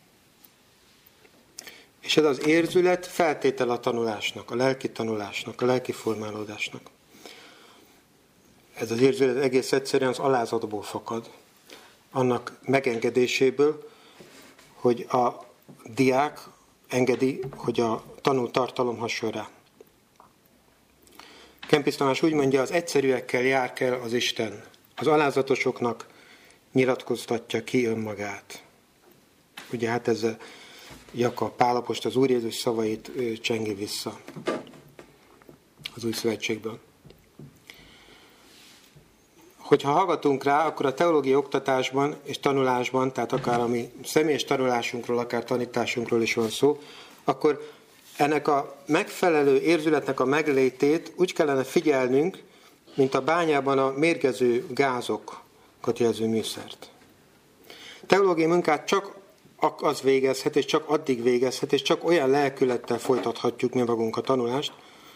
És ez az érzület feltétel a tanulásnak, a lelki tanulásnak, a lelki formálódásnak. Ez az érzület egész egyszerűen az alázatból fakad, annak megengedéséből, hogy a diák engedi, hogy a tanult tartalom hasson rá. Kempis Tamás úgy mondja, az egyszerűekkel jár kell az Isten. Az alázatosoknak nyilatkoztatja ki önmagát. Ugye hát ezzel Jakab Pál apostol az Úr Jézus szavait csengi vissza az Új Szövetségből. Hogyha hallgatunk rá, akkor a teológiai oktatásban és tanulásban, tehát akár a mi személyes tanulásunkról, akár tanításunkról is van szó, akkor ennek a megfelelő érzületnek a meglétét úgy kellene figyelnünk, mint a bányában a mérgező gázokat jelző műszert. Teológiai munkát csak az végezhet, és csak addig végezhet, és csak olyan lelkülettel folytathatjuk mi magunk a tanulást,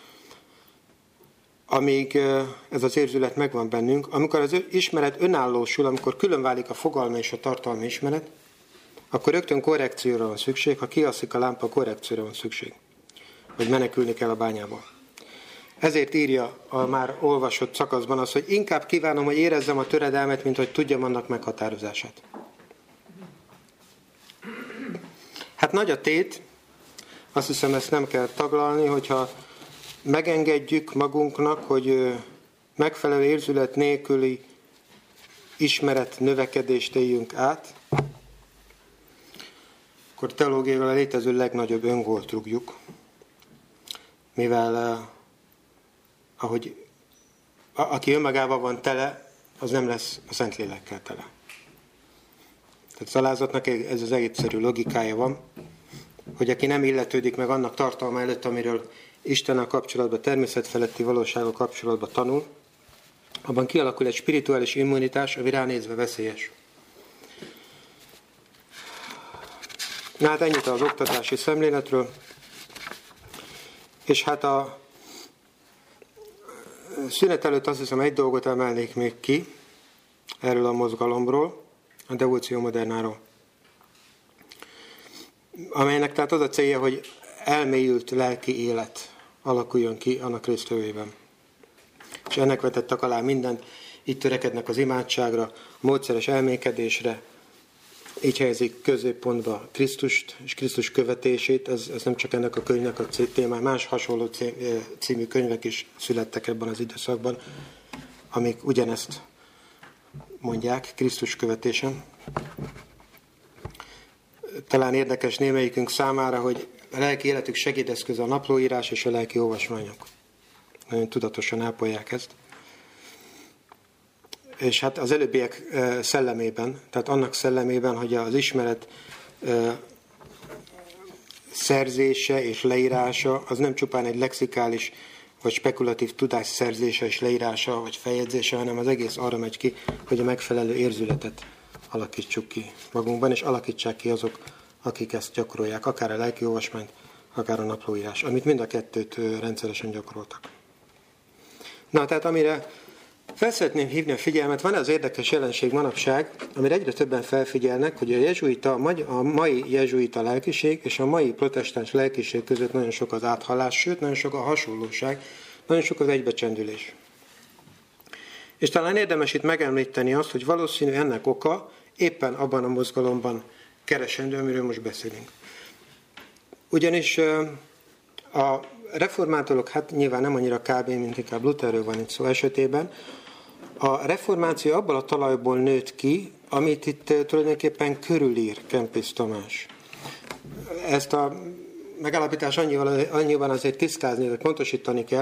amíg ez az érzület megvan bennünk. Amikor az ismeret önállósul, amikor különválik a fogalmi és a tartalmi ismeret, akkor rögtön korrekcióra van szükség, ha kialszik a lámpa, korrekcióra van szükség, hogy menekülni kell a bányába. Ezért írja a már olvasott szakaszban azt, hogy inkább kívánom, hogy érezzem a töredelmet, mint hogy tudjam annak meghatározását. Hát nagy a tét, azt hiszem ezt nem kell taglalni, hogyha megengedjük magunknak, hogy megfelelő érzület nélküli ismeret növekedést éljünk át, akkor teológiailag a létező legnagyobb öngolt rúgjuk, mivel ahogy aki önmagával van tele, az nem lesz a Szentlélekkel tele. Tehát az alázatnak ez az egyszerű logikája van, hogy aki nem illetődik meg annak tartalma előtt, amiről Istennel kapcsolatban, természetfeletti valósággal kapcsolatban tanul, abban kialakul egy spirituális immunitás, ami ránézve veszélyes. Na hát ennyit az oktatási szemléletről. És hát a szünet előtt azt hiszem egy dolgot emelnék még ki erről a mozgalomról, a Devóció Modernáról, amelynek tehát az a célja, hogy elmélyült lelki élet alakuljon ki annak résztvevőjében. És ennek vetettek alá mindent, itt törekednek az imádságra, a módszeres elmékedésre, így helyezik középpontba Krisztust és Krisztus követését, ez nem csak ennek a könyvnek a témája, más hasonló című könyvek is születtek ebben az időszakban, amik ugyanezt mondják, Krisztus követésen. Talán érdekes némelyikünk számára, hogy a lelki életük segédeszköze a naplóírás és a lelki olvasmányok. Nagyon tudatosan ápolják ezt. És hát az előbbiek szellemében, tehát annak szellemében, hogy az ismeret szerzése és leírása, az nem csupán egy lexikális vagy spekulatív tudás szerzése és leírása, vagy feljegyzése, hanem az egész arra megy ki, hogy a megfelelő érzületet alakítsuk ki magunkban, és alakítsák ki azok, akik ezt gyakorolják, akár a lelki olvasmányt, akár a naplóírás, amit mind a kettőt rendszeresen gyakoroltak. Na, tehát amire fel szeretném hívni a figyelmet, van az érdekes jelenség manapság, amire egyre többen felfigyelnek, hogy a mai jezsuita lelkiség és a mai protestáns lelkiség között nagyon sok az áthalás, sőt, nagyon sok a hasonlóság, nagyon sok az egybecsendülés. És talán érdemes itt megemlíteni azt, hogy valószínű ennek oka éppen abban a mozgalomban keresendő, amiről most beszélünk. Ugyanis a reformátorok, hát nyilván nem annyira kb., mint inkább Lutherről van itt szó esetében, a reformáció abból a talajból nőtt ki, amit itt tulajdonképpen körülír Kempis Tamás. Ezt a megállapítás annyiban azért tisztázni, vagy pontosítani kell,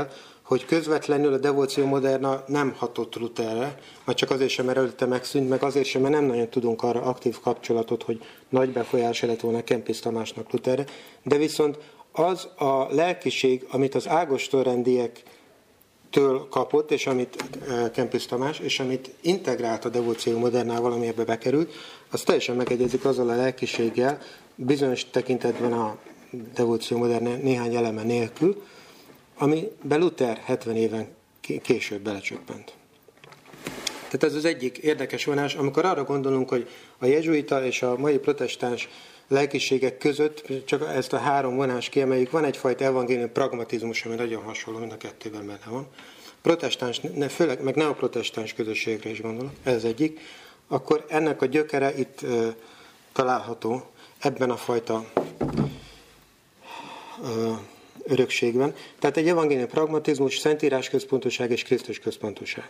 hogy közvetlenül a Devóció Moderna nem hatott Lutherre, vagy csak azért sem, mert előtte megszűnt, meg azért sem, mert nem nagyon tudunk arra aktív kapcsolatot, hogy nagy befolyása lett volna Kempis Tamásnak Lutherre, de viszont az a lelkiség, amit az ágostorrendiektől kapott, és amit Kempis Tamás, és amit integrált a Devóció Modernával, ami ebbe bekerült, az teljesen megegyezik azzal a lelkiséggel, bizonyos tekintetben a Devóció Moderna néhány eleme nélkül, amiben Luther 70 éven később belecsöppent. Tehát ez az egyik érdekes vonás, amikor arra gondolunk, hogy a jezsuita és a mai protestáns lelkiségek között, csak ezt a három vonást kiemeljük, van egyfajta evangélium pragmatizmus, ami nagyon hasonló, mind a kettőben benne van. Protestáns, főleg meg neoprotestáns közösségre is gondolok, ez az egyik, akkor ennek a gyökere itt található ebben a fajta örökségben. Tehát egy evangélium pragmatizmus, szentírás központoság és Krisztus központoság.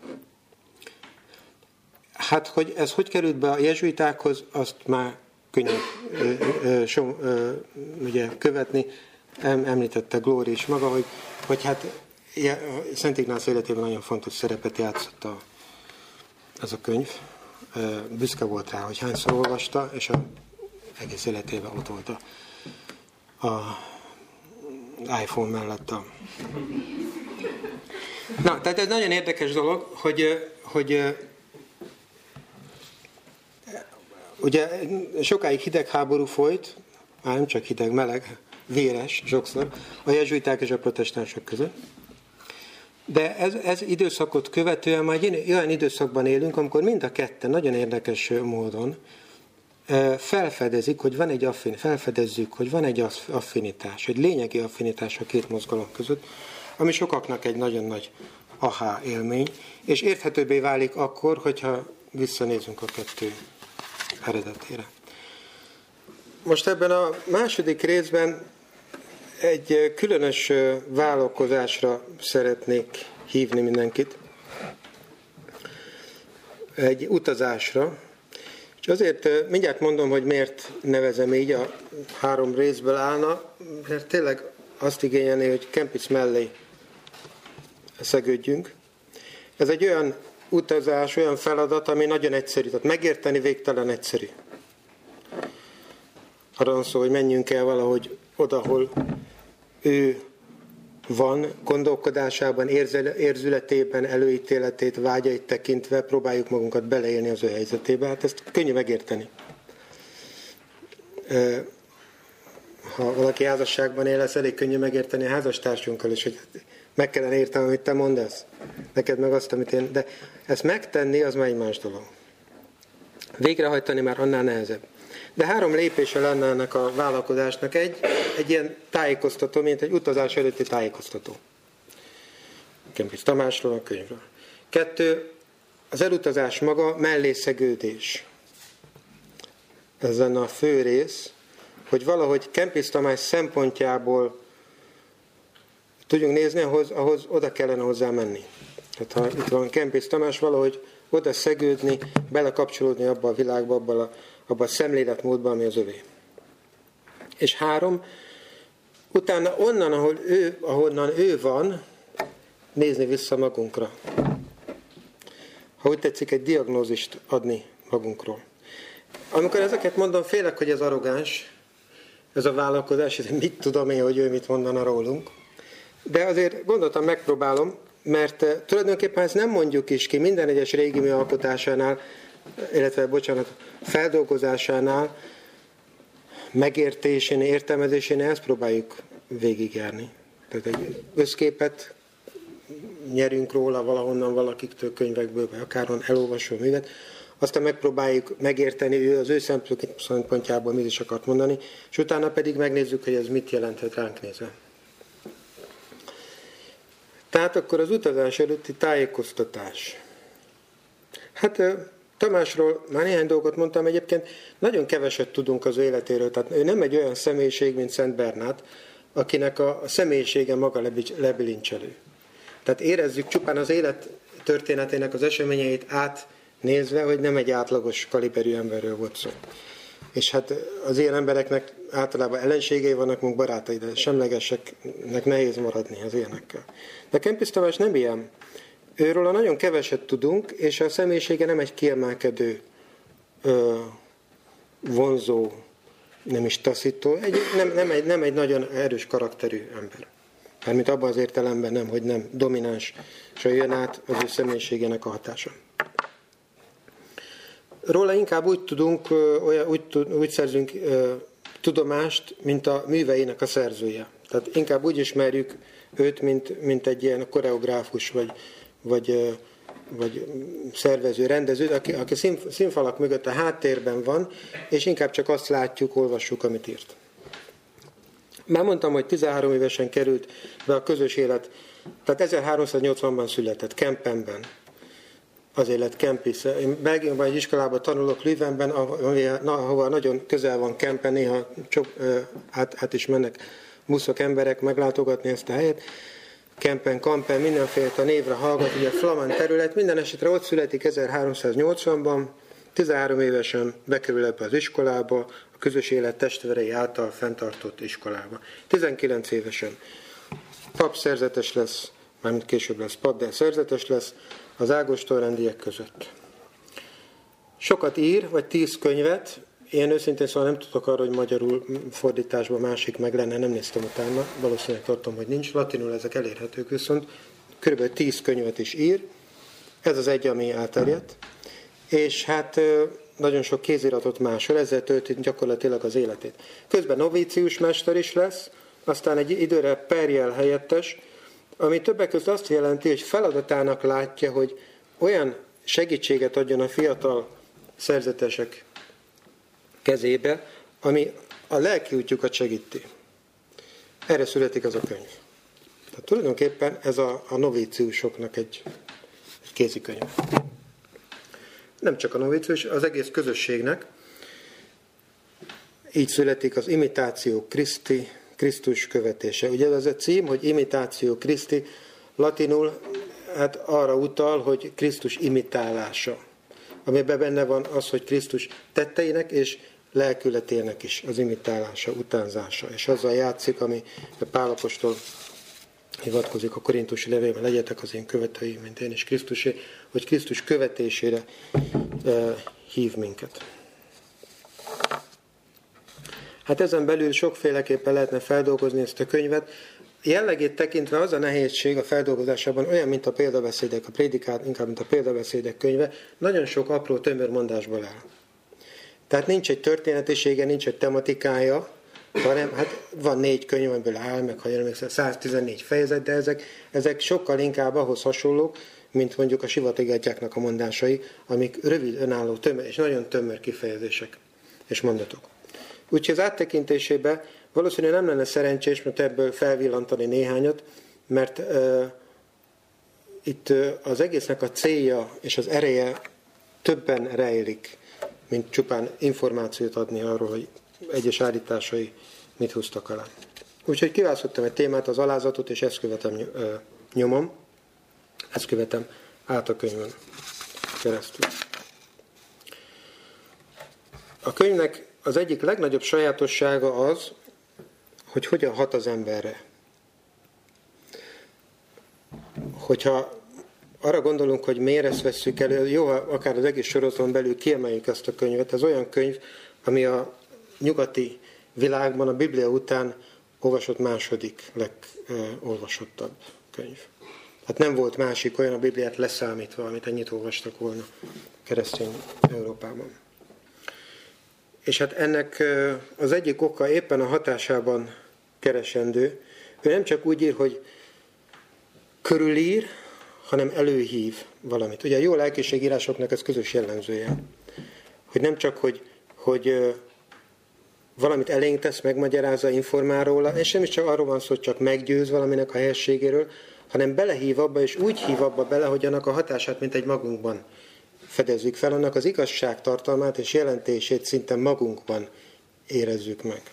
Hát, hogy ez hogy került be a jezsuitákhoz, azt már könnyű ugye, követni. Említette Glóri is maga, hogy hát Szent Ignác életében nagyon fontos szerepet játszott ez a könyv. Büszke volt rá, hogy hányszor olvasta, és egész életében ott volt a iPhone mellett. Na, tehát ez nagyon érdekes dolog, hogy ugye sokáig hidegháború folyt, már nem csak hideg, meleg, véres sokszor, a jezsuiták és a protestánsok között. De ez időszakot követően már egy olyan időszakban élünk, amikor mind a ketten nagyon érdekes módon felfedezik, hogy van egy felfedezzük, hogy van egy affinitás, egy lényegi affinitás a két mozgalom között, ami sokaknak egy nagyon nagy aha élmény, és érthetőbbé válik akkor, hogyha visszanézünk a kettő eredetére. Most ebben a második részben egy különös vállalkozásra szeretnék hívni mindenkit. Egy utazásra. És azért mindjárt mondom, hogy miért nevezem így, a három részből állna, mert tényleg azt igényelné, hogy Kempis mellé szegődjünk. Ez egy olyan utazás, olyan feladat, ami nagyon egyszerű, tehát megérteni végtelen egyszerű. Arra van szó, hogy menjünk el valahogy oda, ahol ő van, gondolkodásában, érzületében, előítéletét, vágyait tekintve próbáljuk magunkat beleélni az ő helyzetébe. Hát ezt könnyű megérteni. Ha valaki házasságban él, ez elég könnyű megérteni a házastársunkkal is, hogy meg kellene érteni, amit te mondasz. Neked meg azt, amit én... De ezt megtenni, az már egy más dolog. Végrehajtani már annál nehezebb. De 3 lépése lenne ennek a vállalkozásnak egy ilyen tájékoztató, mint egy utazás előtti tájékoztató. Kempis Tamásról, a könyvről. 2. Az elutazás maga mellészegődés. Ez lenne a fő rész, hogy valahogy Kempis Tamás szempontjából tudjunk nézni, ahhoz oda kellene hozzá menni. Tehát ha itt van Kempis Tamás, valahogy oda szegődni, belekapcsolódni abba a világba, abba a szemléletmódba, ami az övé. És 3, utána onnan, ahonnan ő van, nézni vissza magunkra. Ha úgy tetszik, egy diagnózist adni magunkról. Amikor ezeket mondom, félek, hogy ez arrogáns, ez a vállalkozás, ez mit tudom én, hogy ő mit mondana rólunk. De azért gondoltam, megpróbálom, mert tulajdonképpen ezt nem mondjuk is ki minden egyes régi műalkotásánál, illetve, feldolgozásánál, megértésénél, értelmezésénél ezt próbáljuk végigjárni. Tehát egy összképet nyerünk róla valahonnan, valakiktől, könyvekből, vagy akárhol elolvasó művet, aztán megpróbáljuk megérteni ő az ő szempontjából mit is akart mondani, és utána pedig megnézzük, hogy ez mit jelenthet ránk nézve. Tehát akkor az utazás előtti tájékoztatás. Hát Tamásról már néhány dolgot mondtam, egyébként nagyon keveset tudunk az életéről, tehát ő nem egy olyan személyiség, mint Szent Bernát, akinek a személyisége maga lebilincselő. Tehát érezzük csupán az élet történetének az eseményeit átnézve, hogy nem egy átlagos kaliberű emberről volt szó. És hát az ilyen embereknek általában ellenségei vannak, munk barátai, de semlegeseknek nehéz maradni az ilyenekkel. De Kempis Tamás nem ilyen. Őről nagyon keveset tudunk, és a személyisége nem egy kiemelkedő, vonzó, nem is taszító, nem egy nagyon erős karakterű ember. Mármint abban az értelemben nem, hogy nem domináns, és jön át az ő személyiségének a hatása. Róla inkább úgy tudunk, úgy szerzünk tudomást, mint a műveinek a szerzője. Tehát inkább úgy ismerjük őt, mint egy ilyen koreográfus, vagy szervező, rendező, aki színfalak mögött a háttérben van, és inkább csak azt látjuk, olvassuk, amit írt. Már mondtam, hogy 13 évesen került be a közös élet, tehát 1380-ban született, Kempenben. Azért lett Kempis. Én Belgiumban egy iskolában tanulok, Leuvenben, ahova nagyon közel van Kempen, néha át is mennek buszok, emberek meglátogatni ezt a helyet. Kampen, mindenféle a névre hallgat, ugye a flamand terület, minden esetre ott születik 1380-ban, 13 évesen bekerül ebbe az iskolába, a közös élet testvérei által fenntartott iskolába. 19 évesen pap szerzetes lesz, mármint később lesz pap, de szerzetes lesz az Ágoston-rendiek között. Sokat ír, vagy 10 könyvet, én őszintén szóval nem tudok arra, hogy magyarul fordításban másik meg lenne, nem néztem utána, valószínűleg tartom, hogy nincs. Latinul ezek elérhetők, viszont kb. 10 könyvet is ír, ez az egy, ami elterjedt, és hát nagyon sok kéziratot másol, ezzel tölti gyakorlatilag az életét. Közben novícius mester is lesz, aztán egy időre perjel helyettes, ami többek között azt jelenti, hogy feladatának látja, hogy olyan segítséget adjon a fiatal szerzetesek kezébe, ami a lelki útjukat segíti. Erre születik az a könyv. Tehát tulajdonképpen ez a novíciusoknak egy kézikönyv. Nem csak a novícius, az egész közösségnek. Így születik az imitáció Christi, Krisztus követése. Ugye ez a cím, hogy imitáció Christi, latinul hát arra utal, hogy Krisztus imitálása. Amiben benne van az, hogy Krisztus tetteinek és lelkületének is az imitálása, utánzása. És azzal játszik, ami Pál apostol hivatkozik a korintusi levélben, legyetek az én követői, mint én is Krisztusé, hogy Krisztus követésére hív minket. Hát ezen belül sokféleképpen lehetne feldolgozni ezt a könyvet. Jellegét tekintve az a nehézség a feldolgozásában, olyan, mint a példabeszédek, a prédikát, inkább, mint a példabeszédek könyve, nagyon sok apró tömör mondásból áll. Tehát nincs egy történetisége, nincs egy tematikája, hanem hát van 4 könyv, amiből áll, meg ha jön emlékszem, 114 fejezet, de ezek sokkal inkább ahhoz hasonlók, mint mondjuk a sivatagyáknak a mondásai, amik rövid, önálló, tömör, és nagyon tömör kifejezések és mondatok. Úgyhogy az áttekintésében valószínűleg nem lenne szerencsés, mert ebből felvillantani néhányat, mert itt az egésznek a célja és az ereje többen rejlik, mint csupán információt adni arról, hogy egyes állításai mit húztak alá. Úgyhogy kiválasztottam egy témát, az alázatot, és ezt követem nyomom, ezt követem át a könyvön keresztül. A könyvnek az egyik legnagyobb sajátossága az, hogy hogyan hat az emberre. Hogyha arra gondolunk, hogy miért ezt vesszük elő, jó, akár az egész sorozaton belül kiemeljük ezt a könyvet. Ez olyan könyv, ami a nyugati világban a Biblia után olvasott második legolvasottabb könyv. Hát nem volt másik olyan a Bibliát leszámítva, amit ennyit olvastak volna keresztény Európában. És hát ennek az egyik oka éppen a hatásában keresendő. Ő nem csak úgy ír, hogy körülír, hanem előhív valamit. Ugye a jó lelkiségírásoknak ez közös jellemzője. Hogy nem csak, hogy valamit elénk tesz, megmagyarázza, informál róla, és nem is csak arról van szó, hogy csak meggyőz valaminek a helyességéről, hanem belehív abba, és úgy hív abba bele, hogy annak a hatását, mint egy magunkban fedezzük fel, annak az igazság tartalmát és jelentését szinte magunkban érezzük meg.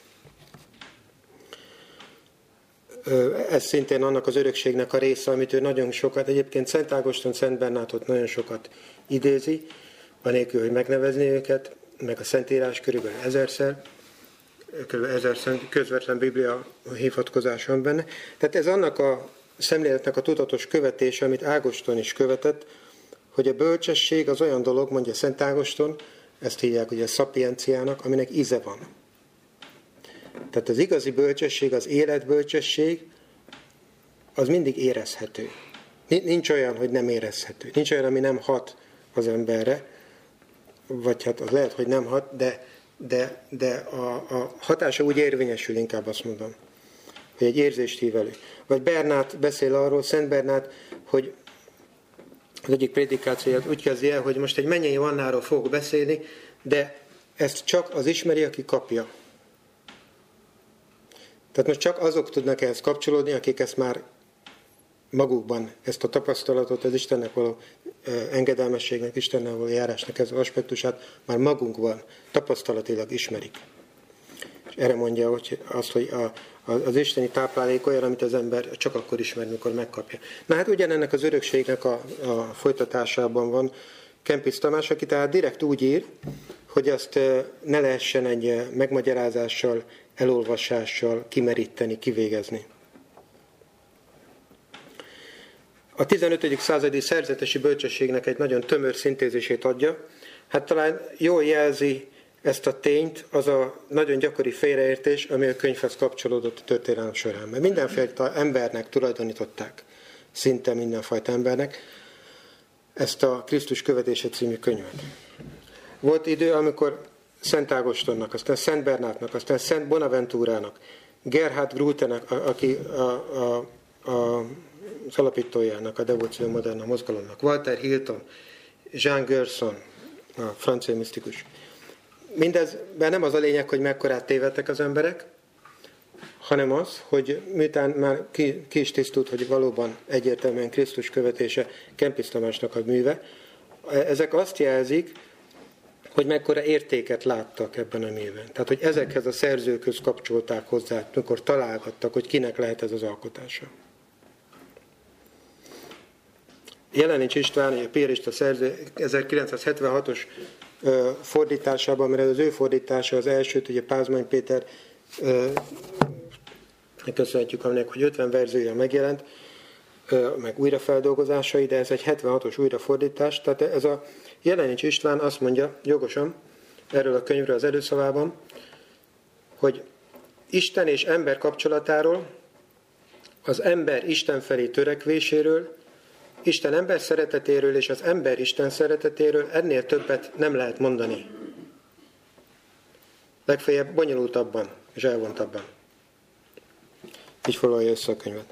Ez szintén annak az örökségnek a része, amit ő nagyon sokat, egyébként Szent Ágoston, Szent Bernátot nagyon sokat idézi, anélkül, hogy megnevezni őket, meg a Szentírás körülbelül 1000-szer, kb. 1000 közvetlen Biblia hivatkozás van benne. Tehát ez annak a szemléletnek a tudatos követése, amit Ágoston is követett, hogy a bölcsesség az olyan dolog, mondja Szent Ágoston, ezt hívják ugye szapienciának, aminek íze van. Tehát az igazi bölcsesség, az életbölcsesség, az mindig érezhető. Nincs olyan, hogy nem érezhető. Nincs olyan, ami nem hat az emberre, vagy hát az lehet, hogy nem hat, de a hatása úgy érvényesül, inkább azt mondom, hogy egy érzést hív elő. Vagy Bernát beszél arról, Szent Bernát, hogy az egyik prédikációját úgy kezdi el, hogy most egy mennyei Annáról fogok beszélni, de ezt csak az ismeri, aki kapja. Tehát most csak azok tudnak ehhez kapcsolódni, akik ezt már magukban, ezt a tapasztalatot, az Istennek való engedelmességnek, Istennel való járásnak ez az aspektusát már magunkban tapasztalatilag ismerik. És erre mondja hogy azt, hogy az isteni táplálék olyan, amit az ember csak akkor ismer, mikor megkapja. Na hát ugyanennek az örökségnek a folytatásában van Kempis Tamás, aki tehát direkt úgy ír, hogy azt ne lehessen egy megmagyarázással, elolvasással kimeríteni, kivégezni. A 15. századi szerzetesi bölcsességnek egy nagyon tömör szintézisét adja. Hát talán jól jelzi ezt a tényt az a nagyon gyakori félreértés, ami a könyvhez kapcsolódott a történelem során. Mert mindenféle embernek tulajdonították, szinte mindenfajta embernek, ezt a Krisztus követése című könyvet. Volt idő, amikor Szent Ágostonnak, aztán Szent Bernátnak, aztán Szent Bonaventúrának, Gerhard Grutenek, aki az alapítójának, a Devoció Moderna mozgalomnak, Walter Hilton, Jean Gerson, a francia misztikus. Mindezben nem az a lényeg, hogy mekkorát tévedtek az emberek, hanem az, hogy miután már ki is tisztult, hogy valóban egyértelműen Krisztus követése Kempis Tamásnak a műve, ezek azt jelzik, hogy mekkora értéket láttak ebben a műben. Tehát, hogy ezekhez a szerzőkhöz kapcsolták hozzá, amikor találgattak, hogy kinek lehet ez az alkotása. Jelenics István, a piarista szerző 1976-os fordításában, mert ez az ő fordítása az elsőt, ugye Pázmány Péter köszönhetjük aminek, hogy 50 verziója megjelent, meg újrafeldolgozásai, de ez egy 76-os újrafordítás. Tehát ez a Jelenics István azt mondja, jogosan, erről a könyvről az előszavában, hogy Isten és ember kapcsolatáról, az ember Isten felé törekvéséről, Isten ember szeretetéről és az ember Isten szeretetéről ennél többet nem lehet mondani. Legfeljebb bonyolultabban és elvontabban. Így foglalja össze a könyvet.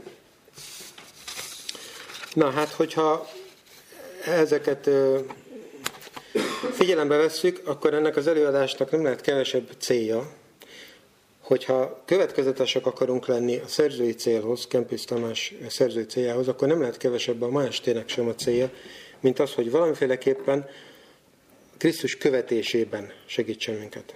Na hát, hogyha ezeket figyelembe vesszük, akkor ennek az előadásnak nem lehet kevesebb célja, hogyha következetesek akarunk lenni a szerzői célhoz, Kempis Tamás szerzői céljához, akkor nem lehet kevesebb a ma estének sem a célja, mint az, hogy valamiféleképpen Krisztus követésében segítsen minket.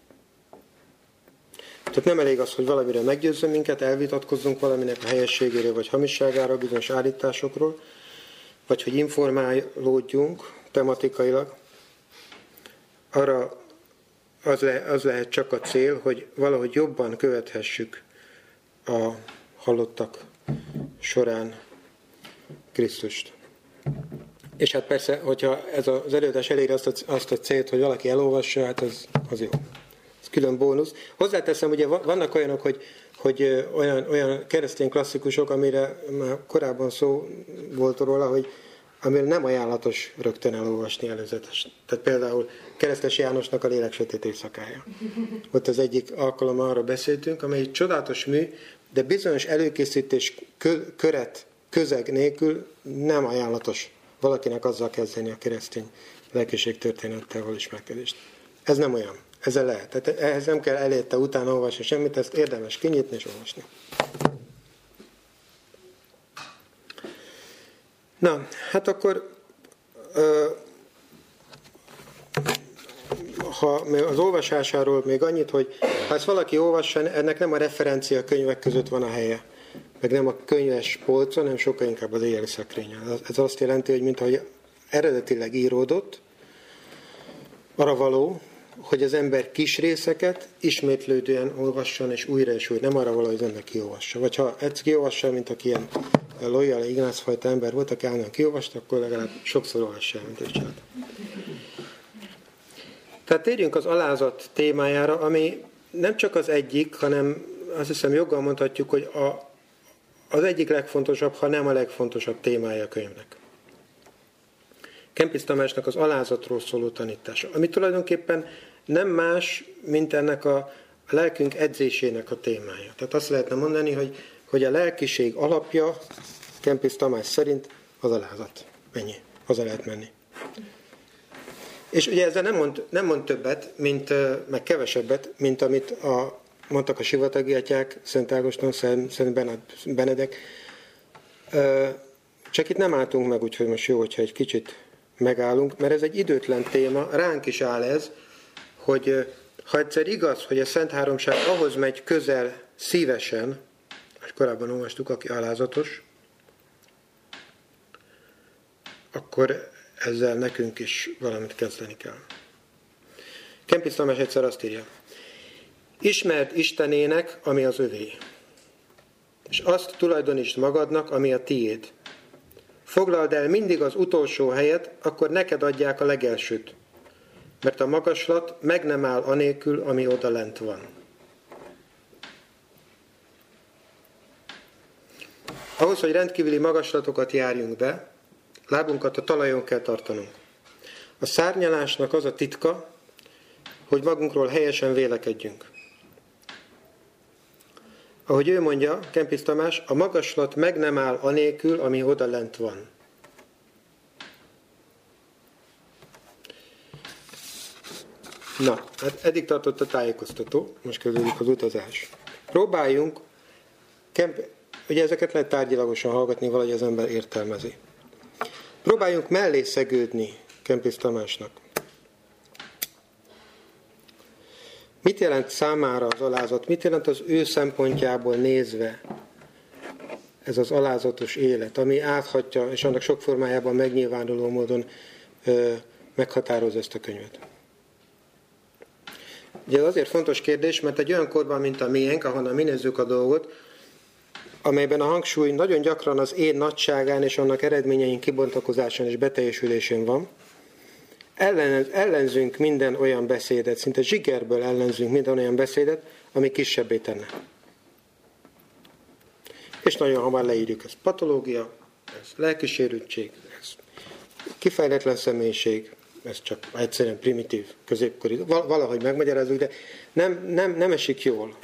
Tehát nem elég az, hogy valamire meggyőzzön minket, elvitatkozzunk valaminek a helyességéről vagy hamisságáról, bizonyos állításokról, vagy hogy informálódjunk tematikailag. Arra az lehet csak a cél, hogy valahogy jobban követhessük a halottak során Krisztust. És hát persze, hogyha ez az előadás eléri azt a célt, hogy valaki elolvassa, hát az jó. Ez külön bónusz. Hozzáteszem, ugye vannak olyanok, hogy olyan keresztény klasszikusok, amire már korábban szó volt róla, hogy amire nem ajánlatos rögtön elolvasni előzetes. Tehát például Keresztes Jánosnak a Lélek sötét éjszakája. Ott az egyik alkalommal arra beszéltünk, amely egy csodálatos mű, de bizonyos előkészítés közeg nélkül nem ajánlatos valakinek azzal kezdeni a keresztény lelkiség történettel való ismerkedést. Ez nem olyan. Ezzel lehet. Tehát ehhez nem kell elérte utána olvasni semmit, ezt érdemes kinyitni és olvasni. Na, hát akkor ha az olvasásáról még annyit, hogy ha ezt valaki olvassa, ennek nem a referencia könyvek között van a helye, meg nem a könyves polcon, hanem sokkal inkább az éjjeli szekrényen. Ez azt jelenti, hogy minthogy eredetileg íródott, arra való, hogy az ember kis részeket ismétlődően olvasson, és újra, nem arra való, hogy az ember kiolvassa. Vagy ha egyszer kiolvassa, mint aki ilyen Loyola Ignác fajta ember volt, aki állandóan kiolvasta, akkor legalább sokszor olvassa el, mint ő csinált. Tehát térjünk az alázat témájára, ami nem csak az egyik, hanem azt hiszem joggal mondhatjuk, hogy az egyik legfontosabb, ha nem a legfontosabb témája a könyvnek. Kempis Tamásnak az alázatról szóló tanítása, ami tulajdonképpen nem más, mint ennek a lelkünk edzésének a témája. Tehát azt lehetne mondani, hogy a lelkiség alapja Kempis Tamás szerint az alázat. Ennyi. Haza lehet menni. És ugye ezzel nem mond többet, meg kevesebbet, mint amit mondtak a sivatagi atyák, Szent Ágoston, Szent Benedek. Csak itt nem álltunk meg, úgyhogy most jó, hogyha egy kicsit megállunk, mert ez egy időtlen téma, ránk is áll ez, hogy ha egyszer igaz, hogy a Szent Háromság ahhoz megy közel szívesen, és korábban olvastuk, aki alázatos, akkor ezzel nekünk is valamit kezdeni kell. Kempis Tamás egyszer azt írja: ismerd Istenének, ami az övé, és azt tulajdonítsd magadnak, ami a tiéd. Foglald el mindig az utolsó helyet, akkor neked adják a legelsőt, mert a magaslat meg nem áll anélkül, ami oda lent van. Ahhoz, hogy rendkívüli magaslatokat járjunk be, lábunkat a talajon kell tartanunk. A szárnyalásnak az a titka, hogy magunkról helyesen vélekedjünk. Ahogy ő mondja, Kempis Tamás, a magaslat meg nem áll anélkül, ami oda lent van. Na, hát eddig tartott a tájékoztató, most kezdődik az utazás. Próbáljunk, ugye ezeket lehet tárgyilagosan hallgatni, valahogy az ember értelmezi. Próbáljunk mellé szegődni Kempis Tamásnak. Mit jelent számára az alázat? Mit jelent az ő szempontjából nézve ez az alázatos élet, ami áthatja, és annak sok formájában megnyilvánuló módon meghatározza ezt a könyvet? Ugye ez azért fontos kérdés, mert egy olyan korban, mint a miénk, ahonnan mi nézzük a dolgot, amelyben a hangsúly nagyon gyakran az én nagyságán és annak eredményeink kibontakozásán és beteljesülésén van, ellenzünk minden olyan beszédet, szinte zsigerből ellenzünk minden olyan beszédet, ami kisebbé tenne. És nagyon hamar leírjuk, ez patológia, ez lelkisérültség, ez kifejletlen személyiség, ez csak egyszerűen primitív, középkori, valahogy megmagyarázzuk, de nem esik jól.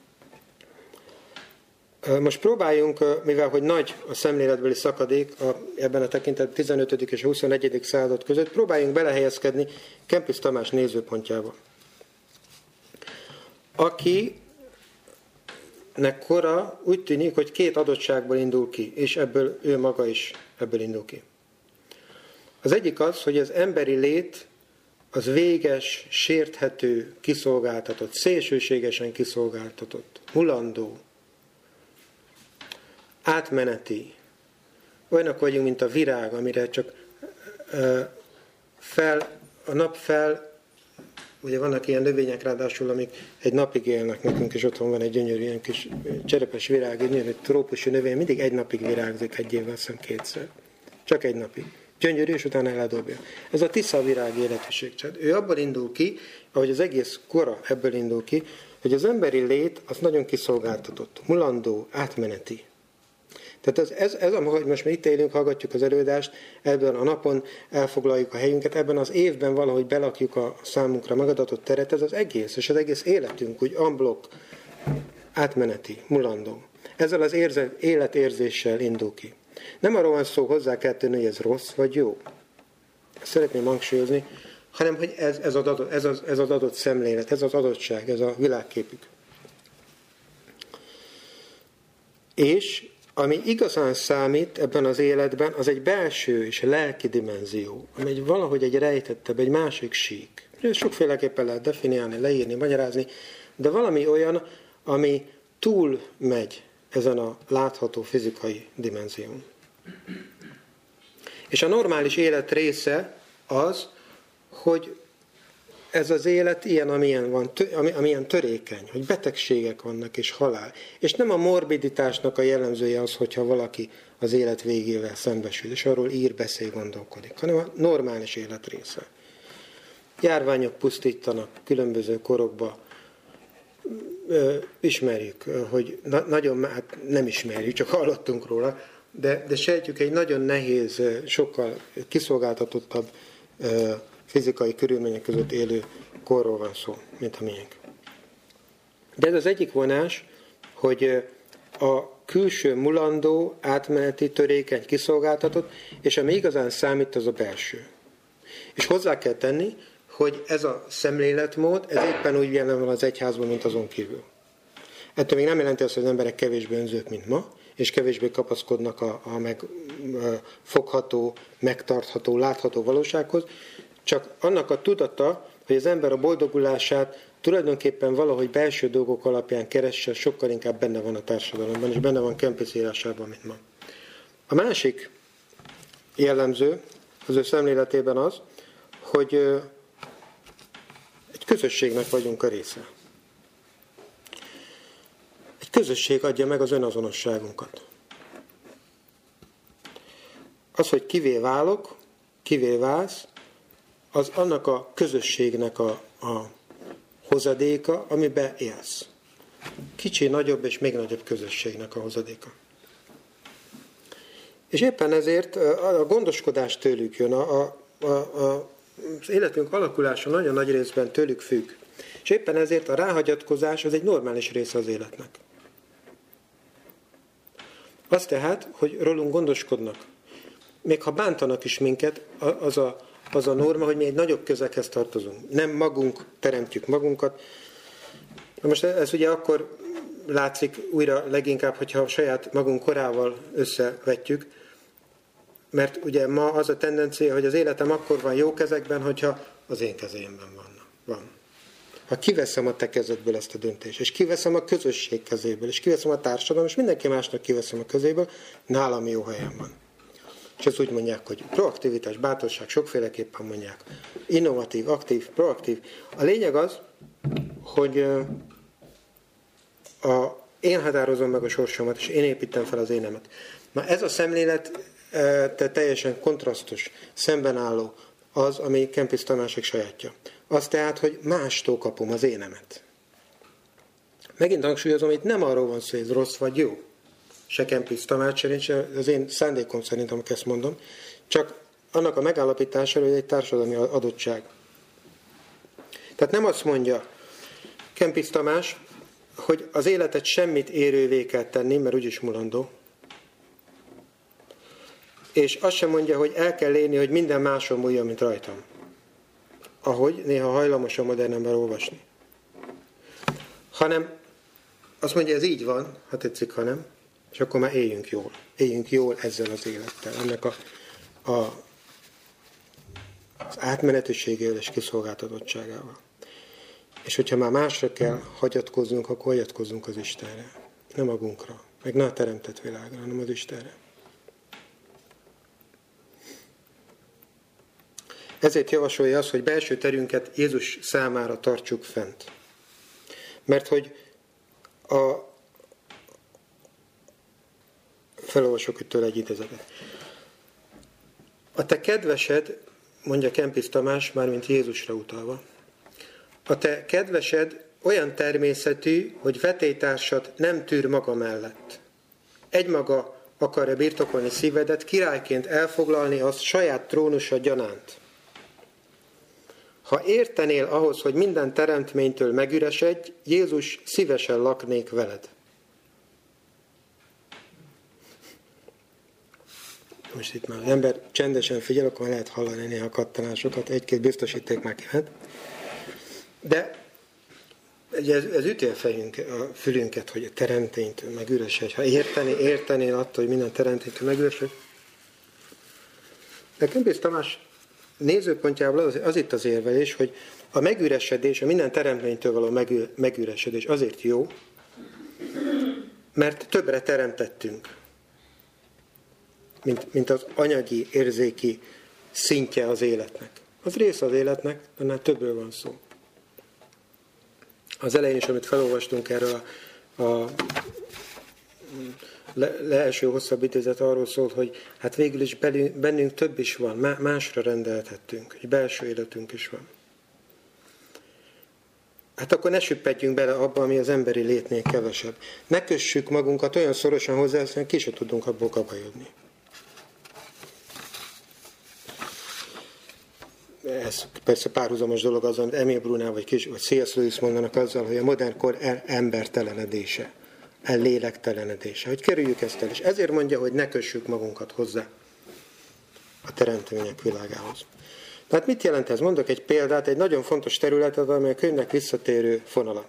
Most próbáljunk, mivel hogy nagy a szemléletbeli szakadék ebben a tekintetben 15. és 21. század között, próbáljunk belehelyezkedni Kempis Tamás nézőpontjába. Akinek kora úgy tűnik, hogy két adottságból indul ki, és ebből ő maga is ebből indul ki. Az egyik az, hogy az emberi lét az véges, sérthető, kiszolgáltatott, szélsőségesen kiszolgáltatott, mulandó, átmeneti. Olyanok vagyunk, mint a virág, amire csak a nap fel, ugye vannak ilyen növények ráadásul, amik egy napig élnek, nekünk is otthon van egy gyönyörű ilyen kis cserepes virág, egy gyönyörű trópusi növény, mindig egy napig virágzik, egy évvel szem kétszer. Csak egy napig. Gyönyörű, és utána eldobja. Ez a tisza virág életűség. Ő abból indul ki, ahogy az egész kora ebből indul ki, hogy az emberi lét az nagyon kiszolgáltatott, mulandó, átmeneti. Tehát ez ahogy most mi itt élünk, hallgatjuk az előadást, ebben a napon elfoglaljuk a helyünket, ebben az évben valahogy belakjuk a számunkra megadatott teret, ez az egész, és az egész életünk úgy unblock, átmeneti, mulandó. Ezzel az életérzéssel indul ki. Nem arról van szó, hozzá kell tenni, hogy ez rossz vagy jó. Ezt szeretném hangsúlyozni, hanem hogy ez az adott szemlélet, ez az adottság, ez a világképük. És ami igazán számít ebben az életben, az egy belső és lelki dimenzió, ami valahogy egy rejtettebb, egy másik sík. Sokféleképpen lehet definiálni, leírni, magyarázni, de valami olyan, ami túl megy ezen a látható fizikai dimenzión. És a normális élet része az, hogy ez az élet ilyen, amilyen törékeny, hogy betegségek vannak és halál. És nem a morbiditásnak a jellemzője az, hogyha valaki az élet végével szembesül, és arról ír, beszél, gondolkodik, hanem a normális élet része. Járványok pusztítanak különböző korokba. Ismerjük, hogy nagyon, hát nem ismerjük, csak hallottunk róla, de sejtjük, egy nagyon nehéz, sokkal kiszolgáltatottabb fizikai körülmények között élő korról van szó, mint a miénk. De ez az egyik vonás, hogy a külső mulandó, átmeneti, törékeny, kiszolgáltatott, és ami igazán számít, az a belső. És hozzá kell tenni, hogy ez a szemléletmód, ez éppen úgy jelen van az egyházban, mint azon kívül. Ettől még nem jelenti azt, hogy az emberek kevésbé önzők, mint ma, és kevésbé kapaszkodnak a megfogható, megtartható, látható valósághoz, csak annak a tudata, hogy az ember a boldogulását tulajdonképpen valahogy belső dolgok alapján keresse, sokkal inkább benne van a társadalomban, és benne van Kempis írásában, mint ma. A másik jellemző az ő szemléletében az, hogy egy közösségnek vagyunk a része. Egy közösség adja meg az önazonosságunkat. Az, hogy kivé válok, kivé válsz, az annak a közösségnek a hozadéka, amiben élsz. Kicsi, nagyobb és még nagyobb közösségnek a hozadéka. És éppen ezért a gondoskodás tőlük jön, az életünk alakulása nagyon nagy részben tőlük függ. És éppen ezért a ráhagyatkozás az egy normális része az életnek. Az tehát, hogy rólunk gondoskodnak. Még ha bántanak is minket, az a norma, hogy mi egy nagyobb közeghez tartozunk. Nem magunk teremtjük magunkat. Na most ez ugye akkor látszik újra leginkább, hogyha a saját magunk korával összevetjük, mert ugye ma az a tendencia, hogy az életem akkor van jó kezekben, hogyha az én kezemben van. Ha kiveszem a te kezedből ezt a döntést, és kiveszem a közösség kezéből, és kiveszem a társadalom, és mindenki másnak kiveszem a kezéből, nálam jó helyen van. És ezt úgy mondják, hogy proaktivitás, bátorság, sokféleképpen mondják. Innovatív, aktív, proaktív. A lényeg az, hogy én határozom meg a sorsomat, és én építem fel az énemet. Na ez a szemlélet teljesen kontrasztos, szembenálló az, ami Kempis Tamásék sajátja. Az tehát, hogy mástól kapom az énemet. Megint hangsúlyozom, itt nem arról van szó, hogy ez rossz vagy jó. Se Kempis Tamás szerint, se az én szándékom szerint, amikor ezt mondom, csak annak a megállapítása, hogy egy társadalmi adottság. Tehát nem azt mondja Kempis Tamás, hogy az életet semmit érővé kell tenni, mert úgyis mulandó. És azt sem mondja, hogy el kell érni, hogy minden máson múljon, mint rajtam. Ahogy néha hajlamos a modern ember olvasni. Hanem azt mondja, ez így van, ha tetszik, ha nem, és akkor már éljünk jól. Éljünk jól ezzel az élettel. Ennek az átmenetiségével és kiszolgáltatottságával. És hogyha már másra kell hagyatkoznunk, akkor hagyatkozzunk az Istenre. Nem magunkra, meg ne a teremtett világra, hanem az Istenre. Ezért javasolja azt, hogy belső terünket Jézus számára tartsuk fent. Mert hogy felolvasok tőle egy idézetet. A te kedvesed, mondja Kempis Tamás, mármint Jézusra utalva, a te kedvesed olyan természetű, hogy vetélytársat nem tűr maga mellett. Egymaga akarja birtokolni szívedet, királyként elfoglalni azt saját trónusa gyanánt. Ha értenél ahhoz, hogy minden teremtménytől megüresedj, Jézus szívesen laknék veled. Most itt már az ember csendesen figyel, akkor lehet hallani néha kattanásokat, egy-két biztosíték már kivet. De ez üti a fülünket, hogy a teremtménytől megüresedj. Ha értenél attól, hogy minden teremtménytől megüresedj. De Kempis Tamás nézőpontjából az itt az érvelés, hogy a megüresedés, a minden teremtménytől való megüresedés azért jó, mert többre teremtettünk, mint az anyagi, érzéki szintje az életnek. Az része az életnek, annál többről van szó. Az elején is, amit felolvastunk erről a leelső hosszabb idézet arról szólt, hogy hát végül is bennünk több is van, másra rendeltettünk, egy belső életünk is van. Hát akkor ne süppedjünk bele abba, ami az emberi létnél kevesebb. Ne kössük magunkat olyan szorosan hozzá, hogy ki se tudunk abból kabajodni. Ez persze párhuzamos dolog az, amit Emil Brunel vagy C.S. Lewis mondanak azzal, hogy a modern kor embertelenedése, lélektelenedése. Hogy kerüljük ezt el. És ezért mondja, hogy ne kössük magunkat hozzá a teremtmények világához. Tehát mit jelent ez? Mondok egy példát, egy nagyon fontos területet, amely a könyvnek visszatérő fonala.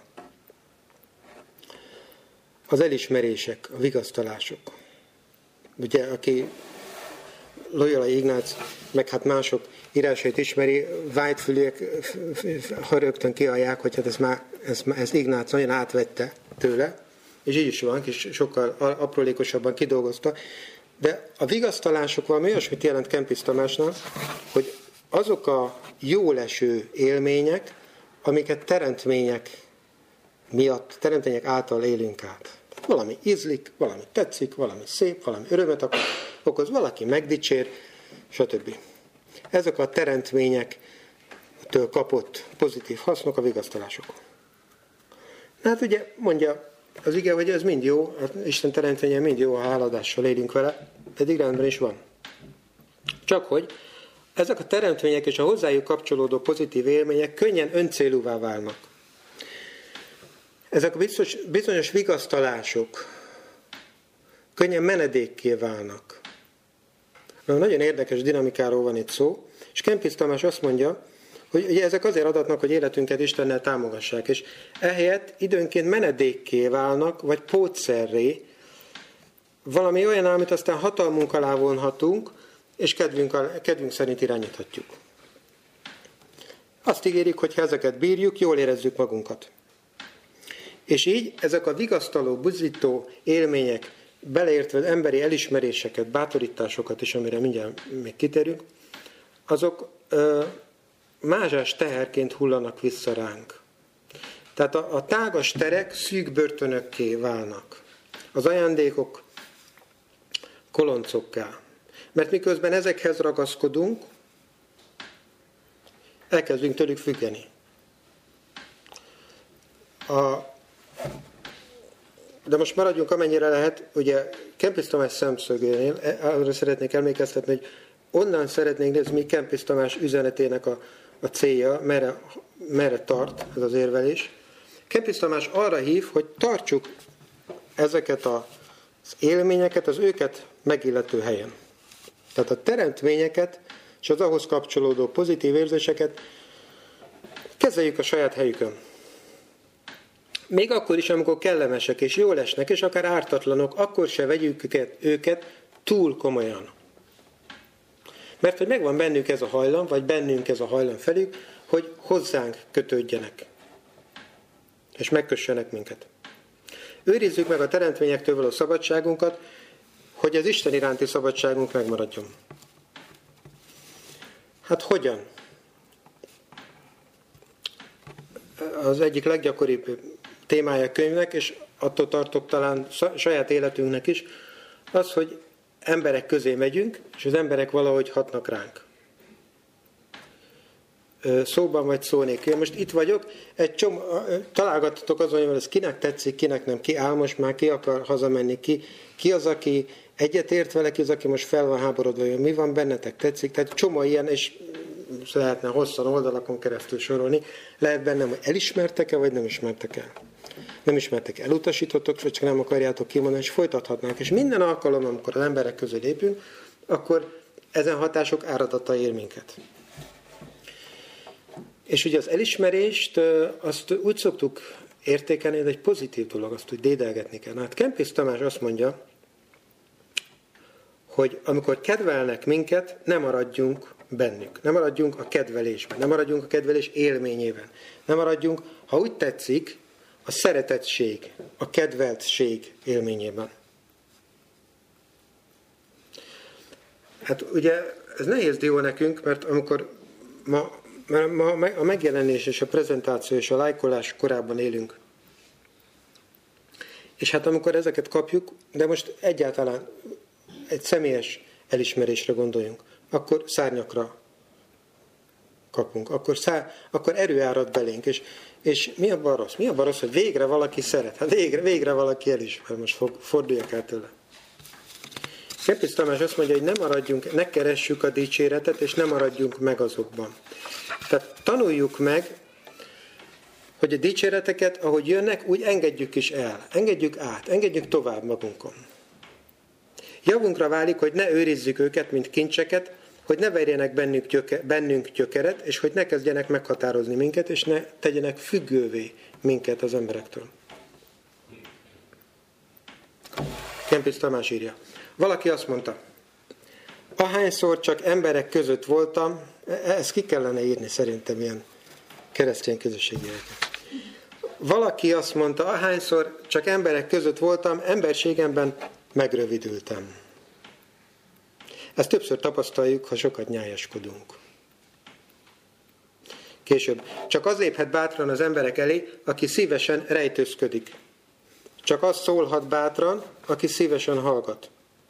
Az elismerések, a vigasztalások. Ugye, aki Loyola Ignác, meg hát mások írásait ismeri, vágyfülűek, ha rögtön kiallják, hogy hát ez Ignác nagyon átvette tőle, és így is van, és sokkal aprólékosabban kidolgozta. De a vigasztalások valami olyasmit jelent Kempis Tamásnál, hogy azok a jóleső élmények, amiket teremtmények miatt, teremtmények által élünk át. Valami ízlik, valami tetszik, valami szép, valami örömet okoz, valaki megdicsér, stb. Ezek a teremtményektől kapott pozitív hasznok, a vigasztalások. Hát ugye mondja az ige, hogy ez mind jó, Isten teremtménye mind jó, ha háladással élünk vele, pedig rendben is van. Csak hogy ezek a teremtmények és a hozzájuk kapcsolódó pozitív élmények könnyen öncélúvá válnak. Ezek a bizonyos vigasztalások könnyen menedékké válnak. Nagyon érdekes dinamikáról van itt szó, és Kempis Tamás azt mondja, hogy ugye ezek azért adatnak, hogy életünket Istennel támogassák, és ehelyett időnként menedékké válnak, vagy pótszerré, valami olyan, amit aztán hatalmunk alá vonhatunk, és kedvünk szerint irányíthatjuk. Azt ígérik, hogy ha ezeket bírjuk, jól érezzük magunkat. És így ezek a vigasztaló, buzdító élmények, beleértve az emberi elismeréseket, bátorításokat is, amire mindjárt még kitérünk, azok mázsás teherként hullanak vissza ránk. Tehát a tágas terek szűk börtönökké válnak. Az ajándékok koloncokká. Mert miközben ezekhez ragaszkodunk, elkezdünk tőlük függeni. De most maradjunk amennyire lehet, ugye Kempis Tamás szemszögénél, arra szeretnék emlékeztetni, hogy onnan szeretnénk nézni, mi Kempis Tamás üzenetének a célja, merre tart ez az érvelés. Kempis Tamás arra hív, hogy tartsuk ezeket az élményeket, az őket megillető helyen. Tehát a teremtményeket és az ahhoz kapcsolódó pozitív érzéseket kezeljük a saját helyükön. Még akkor is, amikor kellemesek és jól esnek, és akár ártatlanok, akkor se vegyük őket túl komolyan. Mert hogy megvan bennük ez a hajlam, vagy bennünk ez a hajlam felük, hogy hozzánk kötődjenek, és megkössenek minket. Őrizzük meg a teremtményektől való szabadságunkat, hogy az Isten iránti szabadságunk megmaradjon. Hát hogyan? Az egyik leggyakoribb témája a könyvnek, és attól tartok talán saját életünknek is, az, hogy emberek közé megyünk, és az emberek valahogy hatnak ránk. Szóban vagy szó nélkül. Most itt vagyok, találgattatok azon, hogy ez kinek tetszik, kinek nem, ki álmos már, ki akar hazamenni, ki az, aki egyetért vele, ki az, aki most fel van háborodva, hogy mi van bennetek, tetszik. Tehát csomó ilyen, és lehetne hosszan oldalakon keresztül sorolni. Lehet bennem, hogy elismertek-e, vagy nem ismertek el. Nem ismertek, elutasítottok, vagy csak nem akarjátok kimondani, és folytathatnánk. És minden alkalom, amikor az emberek közé lépünk, akkor ezen hatások áradata ér minket. És ugye az elismerést, azt úgy szoktuk értékelni, ez egy pozitív dolog, azt úgy dédelgetni kell. Hát Kempis Tamás azt mondja, hogy amikor kedvelnek minket, nem maradjunk bennük. Nem maradjunk a kedvelésben, nem maradjunk a kedvelés élményében. Nem maradjunk, ha úgy tetszik, a szeretettség, a kedveltség élményében. Hát ugye ez nehéz dió nekünk, mert amikor ma a megjelenés és a prezentáció és a lájkolás korában élünk. És hát amikor ezeket kapjuk, de most egyáltalán egy személyes elismerésre gondoljunk, akkor szárnyakra kapunk, akkor erő árad belénk, és mi abban rossz? Mi abban rossz, hogy végre valaki szeret, hát végre valaki elismer, most forduljak át tőle. Kempis Tamás azt mondja, hogy ne keressük a dicséretet, és ne maradjunk meg azokban. Tehát tanuljuk meg, hogy a dicséreteket, ahogy jönnek, úgy engedjük is el, engedjük át, engedjük tovább magunkon. Javunkra válik, hogy ne őrizzük őket, mint kincseket, hogy ne verjenek bennünk gyökeret, és hogy ne kezdjenek meghatározni minket, és ne tegyenek függővé minket az emberektől. Kempis Tamás írja. Valaki azt mondta, ahányszor csak emberek között voltam, ezt ki kellene írni szerintem ilyen keresztény közösségieket. Valaki azt mondta, ahányszor csak emberek között voltam, emberségemben megrövidültem. Ezt többször tapasztaljuk, ha sokat nyájaskodunk. Később. Csak az léphet bátran az emberek elé, aki szívesen rejtőzködik. Csak az szólhat bátran, aki szívesen hallgat.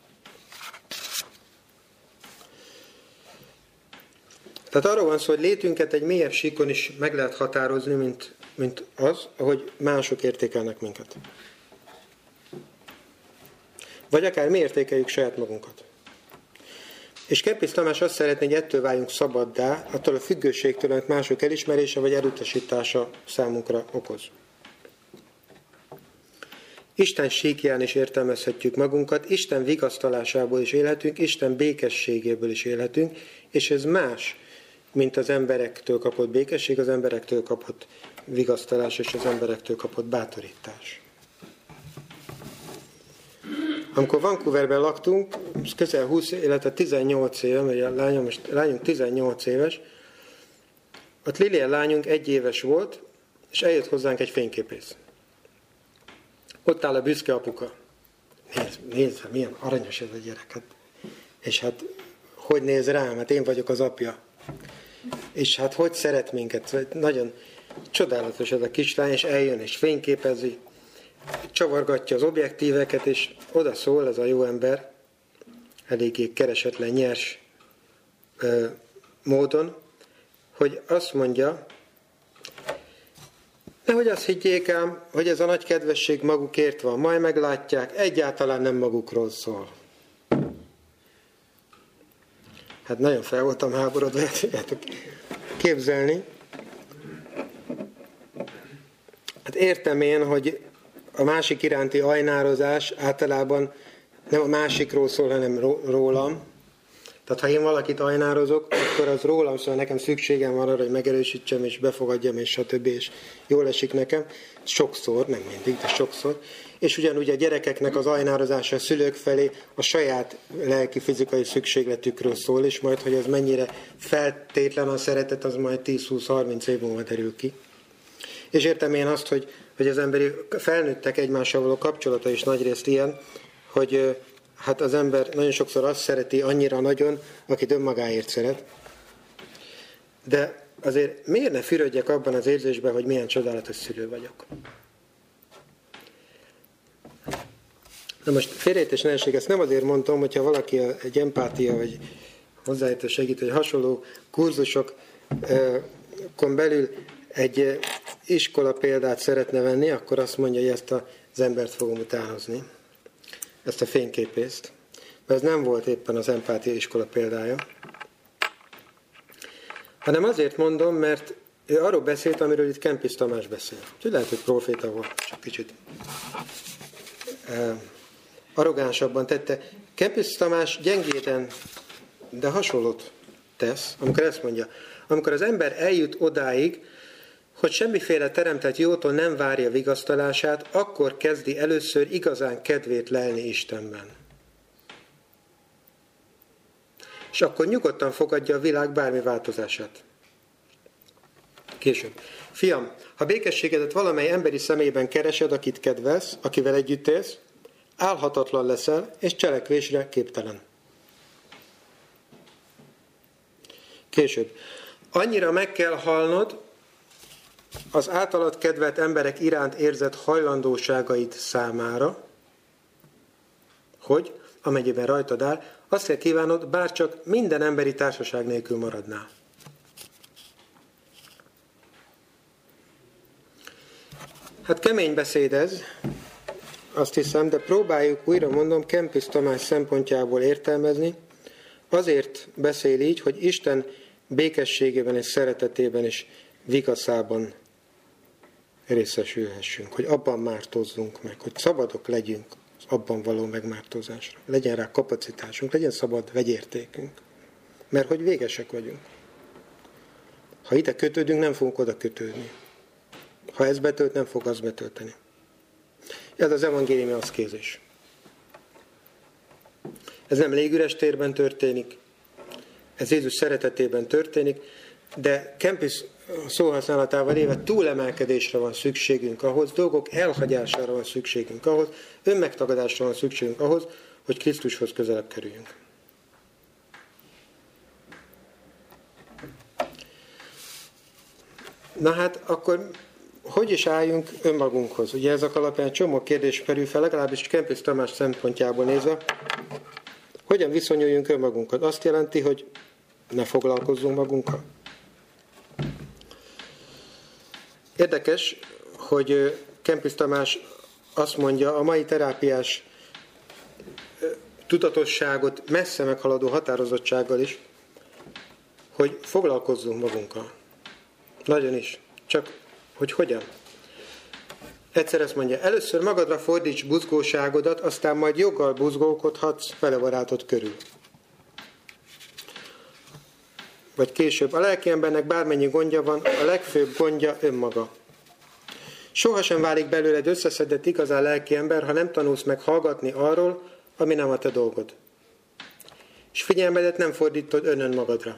Tehát arról van szó, hogy létünket egy mélyebb síkon is meg lehet határozni, mint az, ahogy mások értékelnek minket. Vagy akár mi értékeljük saját magunkat. És Kempis Tamás azt szeretné, hogy ettől váljunk szabaddá, attól a függőségtől, amit mások elismerése vagy elutasítása számunkra okoz. Isten síkján is értelmezhetjük magunkat, Isten vigasztalásából is élhetünk, Isten békességéből is élhetünk, és ez más, mint az emberektől kapott békesség, az emberektől kapott vigasztalás és az emberektől kapott bátorítás. Amikor Vancouverben laktunk, közel 20, illetve 18 éve, mert a lányunk 18 éves, ott Lilian lányunk 1 éves volt, és eljött hozzánk egy fényképész. Ott áll a büszke apuka. Nézd, milyen aranyos ez a gyerek. És hát, hogy néz rám? Hát én vagyok az apja. És hát, hogy szeret minket? Nagyon csodálatos ez a kislány, és eljön, és fényképezi, csavargatja az objektíveket, és oda szól ez a jó ember, eléggé keresetlen, nyers módon, hogy azt mondja, nehogy azt higgyék ám, hogy ez a nagy kedvesség magukért van, majd meglátják, egyáltalán nem magukról szól. Hát nagyon fel voltam háborodva, tudjátok képzelni. Hát értem én, hogy a másik iránti ajnározás általában nem a másikról szól, hanem rólam. Tehát ha én valakit ajnározok, akkor az rólam szól, nekem szükségem van arra, hogy megerősítsem és befogadjam, és stb. És jól esik nekem. Sokszor, nem mindig, de sokszor. És ugyanúgy a gyerekeknek az ajnározása a szülők felé a saját lelki, fizikai szükségletükről szól, és majd, hogy ez mennyire feltétlen a szeretet, az majd 10-20-30 év múlva derül ki. És értem én azt, hogy az emberi felnőttek egymással való kapcsolata is nagyrészt ilyen, hogy hát az ember nagyon sokszor azt szereti annyira nagyon, akit önmagáért szeret. De azért miért ne fürödjek abban az érzésben, hogy milyen csodálatos szülő vagyok? Na most félreértés ne essék, ezt nem azért mondtam, hogyha valaki egy empátia, vagy hozzáértő segít, vagy hasonló kurzusokon belül egy iskola példát szeretne venni, akkor azt mondja, hogy ezt az embert fogom utánozni. Ezt a fényképészt. Mert ez nem volt éppen az empátia iskola példája. Hanem azért mondom, mert ő arról beszélt, amiről itt Kempis Tamás beszél. Úgyhogy lehet, hogy proféta volt, csak kicsit arrogánsabban tette. Kempis Tamás gyengéden, de hasonlót tesz, amikor ezt mondja. Amikor az ember eljut odáig, hogy semmiféle teremtett jótól nem várja vigasztalását, akkor kezdi először igazán kedvét lelni Istenben. És akkor nyugodtan fogadja a világ bármi változását. Később. Fiam, ha békességedet valamely emberi személyben keresed, akit kedvelsz, akivel együtt élsz, álhatatlan leszel, és cselekvésre képtelen. Később. Annyira meg kell halnod az általad kedvelt emberek iránt érzett hajlandóságaid számára, hogy, amennyiben rajtad áll, azt kell kívánod, bárcsak minden emberi társaság nélkül maradnál. Hát kemény beszéd ez, azt hiszem, de próbáljuk, újra mondom, Kempis Tamás szempontjából értelmezni. Azért beszél így, hogy Isten békességében és szeretetében és vigaszában részesülhessünk, hogy abban mártozzunk meg, hogy szabadok legyünk az abban való megmártozásra. Legyen rá kapacitásunk, legyen szabad vegyértékünk, mert hogy végesek vagyunk. Ha ide kötődünk, nem fogunk oda kötődni. Ha ez betölt, nem fog az betölteni. Ez az evangéliumi aszkézis. Ez nem légüres térben történik, ez Jézus szeretetében történik, de Kempis szóhasználatával éve túlemelkedésre van szükségünk ahhoz, dolgok elhagyására van szükségünk ahhoz, önmegtagadásra van szükségünk ahhoz, hogy Krisztushoz közelebb kerüljünk. Na hát, akkor hogy is álljunk önmagunkhoz? Ugye ezek alapján csomó kérdés merül fel, legalábbis Kempis Tamás szempontjából nézve, hogyan viszonyuljunk önmagunkhoz? Azt jelenti, hogy ne foglalkozzunk magunkkal. Érdekes, hogy Kempis Tamás azt mondja, a mai terápiás tudatosságot messze meghaladó határozottsággal is, hogy foglalkozzunk magunkkal. Nagyon is. Csak, hogy hogyan? Egyszer ezt mondja, először magadra fordíts buzgóságodat, aztán majd joggal buzgókodhatsz vele barátod körül. Vagy később, a lelki embernek bármennyi gondja van, a legfőbb gondja önmaga. Sohasem válik belőled összeszedett igazán lelki ember, ha nem tanulsz meg hallgatni arról, ami nem a te dolgod. És figyelmedet nem fordítod önmagadra.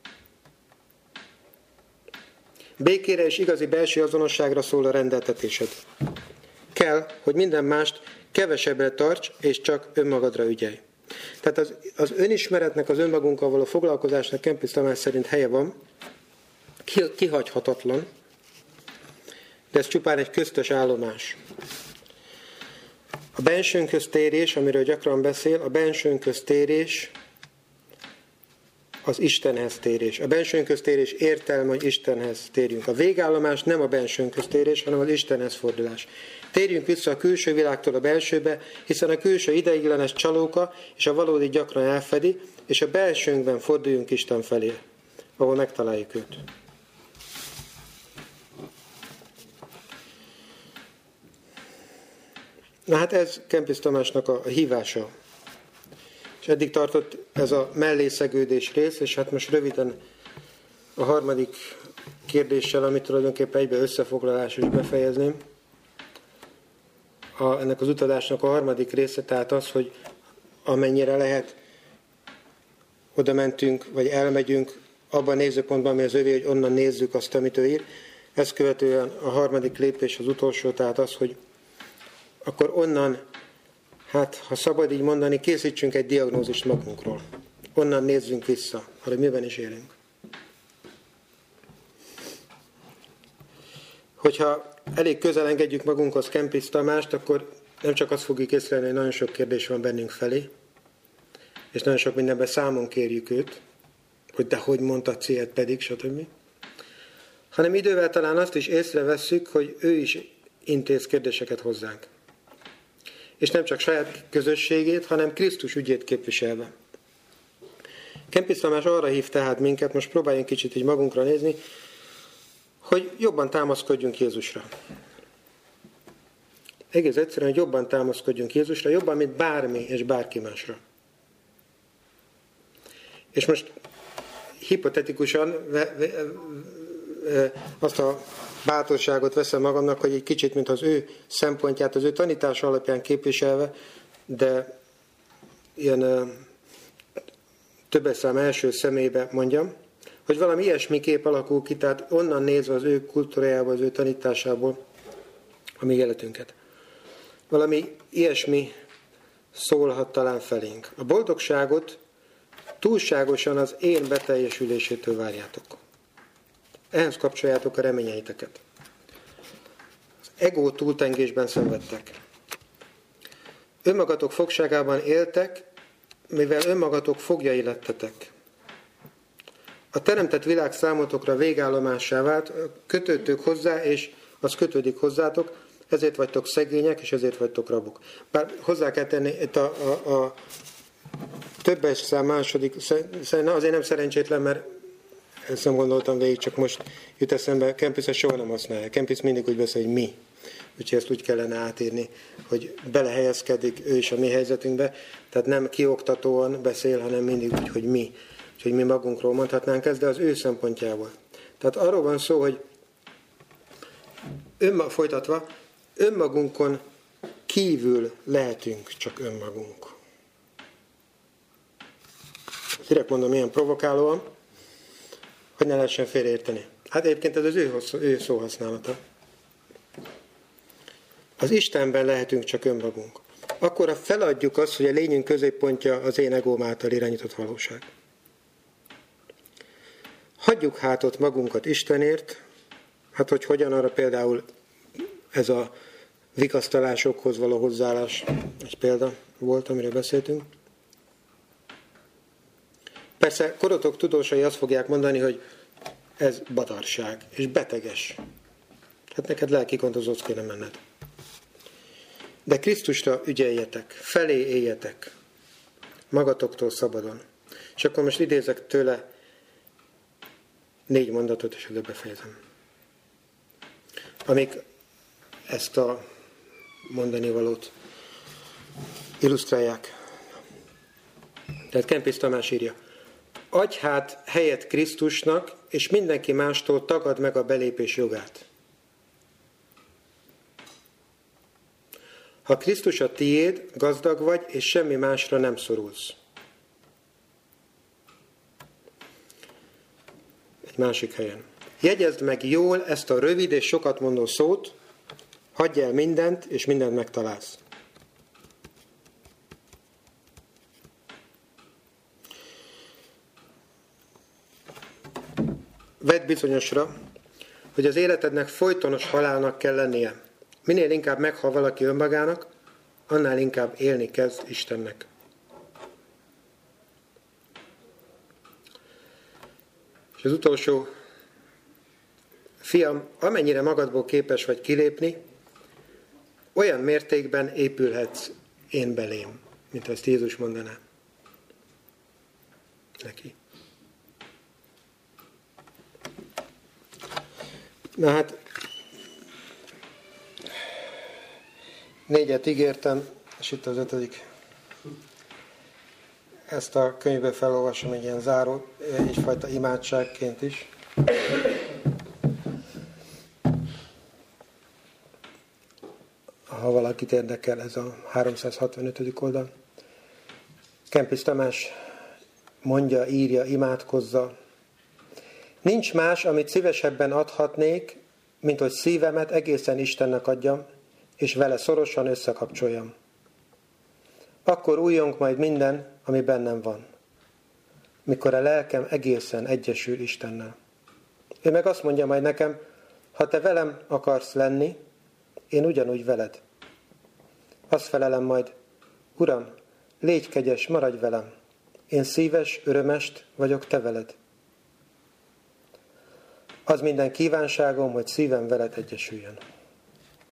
Békére és igazi belső azonosságra szól a rendeltetésed. Kell, hogy minden mást kevesebbre tarts, és csak önmagadra ügyelj. Tehát az önismeretnek, az önmagunkkal való foglalkozásnak Kempis Tamás szerint helye van, kihagyhatatlan, de ez csupán egy köztes állomás. A bensőnkhöz térés, amiről gyakran beszél, a bensőnkhöz térés az Istenhez térés. A bensőnkhöz térés értelme, hogy Istenhez térjünk. A végállomás nem a bensőnkhöz térés, hanem az Istenhez fordulás. Térjünk vissza a külső világtól a belsőbe, hiszen a külső ideiglenes csalóka, és a valódi gyakran elfedi, és a belsőnkben forduljunk Isten felé, ahol megtaláljuk őt. Na hát ez Kempis Tamásnak a hívása. És eddig tartott ez a mellészegődés rész, és hát most röviden a harmadik kérdéssel, amit tulajdonképpen egybe összefoglalás is befejezném. Ennek az utazásnak a harmadik része, tehát az, hogy amennyire lehet, oda mentünk, vagy elmegyünk, abban a nézőpontban, ami az övé, hogy onnan nézzük azt, amit ő ír. Ezt követően a harmadik lépés, az utolsó, tehát az, hogy akkor onnan, hát ha szabad így mondani, készítsünk egy diagnózist magunkról. Onnan nézzünk vissza, hogy miben is élünk. Hogyha elég közel engedjük magunkhoz Kempis Tamást, akkor nem csak azt fogjuk észlelni, hogy nagyon sok kérdés van bennünk felé, és nagyon sok mindenben számon kérjük őt, hogy de hogy mondtad ilyet pedig, stb. Hanem idővel talán azt is észrevesszük, hogy ő is intéz kérdéseket hozzánk. És nem csak saját közösségét, hanem Krisztus ügyét képviselve. Kempis Tamás arra hív tehát minket, most próbáljunk kicsit így magunkra nézni, hogy jobban támaszkodjunk Jézusra. Egész egyszerűen, hogy jobban támaszkodjunk Jézusra, jobban, mint bármi és bárki másra. És most hipotetikusan azt a bátorságot veszem magamnak, hogy egy kicsit, mint az ő szempontját, az ő tanítása alapján képviselve, de ilyen többes szám első személybe mondjam, hogy valami ilyesmi kép alakul ki, tehát onnan nézve az ő kultúrájából, az ő tanításából a mi életünket. Valami ilyesmi szólhat talán felénk. A boldogságot túlságosan az én beteljesülésétől várjátok. ehhez kapcsoljátok a reményeiteket. Az ego túltengésben szenvedtek. Önmagatok fogságában éltek, mivel önmagatok foglyai lettetek. A teremtett világ számotokra végállomássá vált, kötődtök hozzá, és az kötődik hozzátok, ezért vagytok szegények, és ezért vagytok rabok. Bár hozzá kell tenni, itt a többes szám második, azért nem szerencsétlen, mert ezt nem gondoltam végig, csak most jut eszembe, Kempis ezt soha nem használja. Kempis mindig úgy beszél, hogy mi. Úgyhogy ezt úgy kellene átírni, hogy belehelyezkedik ő is a mi helyzetünkbe. Tehát nem kioktatóan beszél, hanem mindig úgy, hogy mi. Úgyhogy mi magunkról mondhatnánk ezt, de az ő szempontjából. Tehát arról van szó, hogy folytatva, önmagunkon kívül lehetünk csak önmagunk. Direkt mondom, milyen provokálóan, hogy ne lehessen félreérteni. Hát egyébként ez az ő szóhasználata. Az Istenben lehetünk csak önmagunk. Akkor feladjuk azt, hogy a lényünk középpontja az én egóm által irányított valóság. Hagyjuk hát ott magunkat Istenért, hát hogy hogyan, arra például ez a vikasztalásokhoz való hozzáállás egy példa volt, amiről beszéltünk. Persze korotok tudósai azt fogják mondani, hogy ez badarság, és beteges. Hát neked lelki gondozóhoz kéne menned. De Krisztusra ügyeljetek, felé éljetek, magatoktól szabadon. És akkor most idézek tőle 4 mondatot, és előbb befejezem. Amik ezt a mondani valót illusztrálják. Tehát Kempis Tamás írja: adj hát helyet Krisztusnak, és mindenki mástól tagad meg a belépés jogát. Ha Krisztus a tiéd, gazdag vagy, és semmi másra nem szorulsz. Egy másik helyen. Jegyezd meg jól ezt a rövid és sokat mondó szót, hagyj el mindent, és mindent megtalálsz. Vedd bizonyosra, hogy az életednek folytonos halálnak kell lennie. Minél inkább meghal valaki önmagának, annál inkább élni kezd Istennek. És az utolsó: fiam, amennyire magadból képes vagy kilépni, olyan mértékben épülhetsz én belém, mint ezt Jézus mondaná neki. Na hát, 4 ígértem, és itt az 5. Ezt a könyvbe felolvasom egy ilyen záró, egyfajta imádságként is. Ha valakit érdekel, ez a 365. oldal. Kempis Tamás mondja, írja, imádkozza: nincs más, amit szívesebben adhatnék, mint hogy szívemet egészen Istennek adjam, és vele szorosan összekapcsoljam. Akkor újjong majd minden, ami bennem van, mikor a lelkem egészen egyesül Istennel. Ő meg azt mondja majd nekem: ha te velem akarsz lenni, én ugyanúgy veled. Azt felelem majd: Uram, légy kegyes, maradj velem. Én szíves, örömest vagyok te veled. Az minden kívánságom, hogy szívem veled egyesüljön.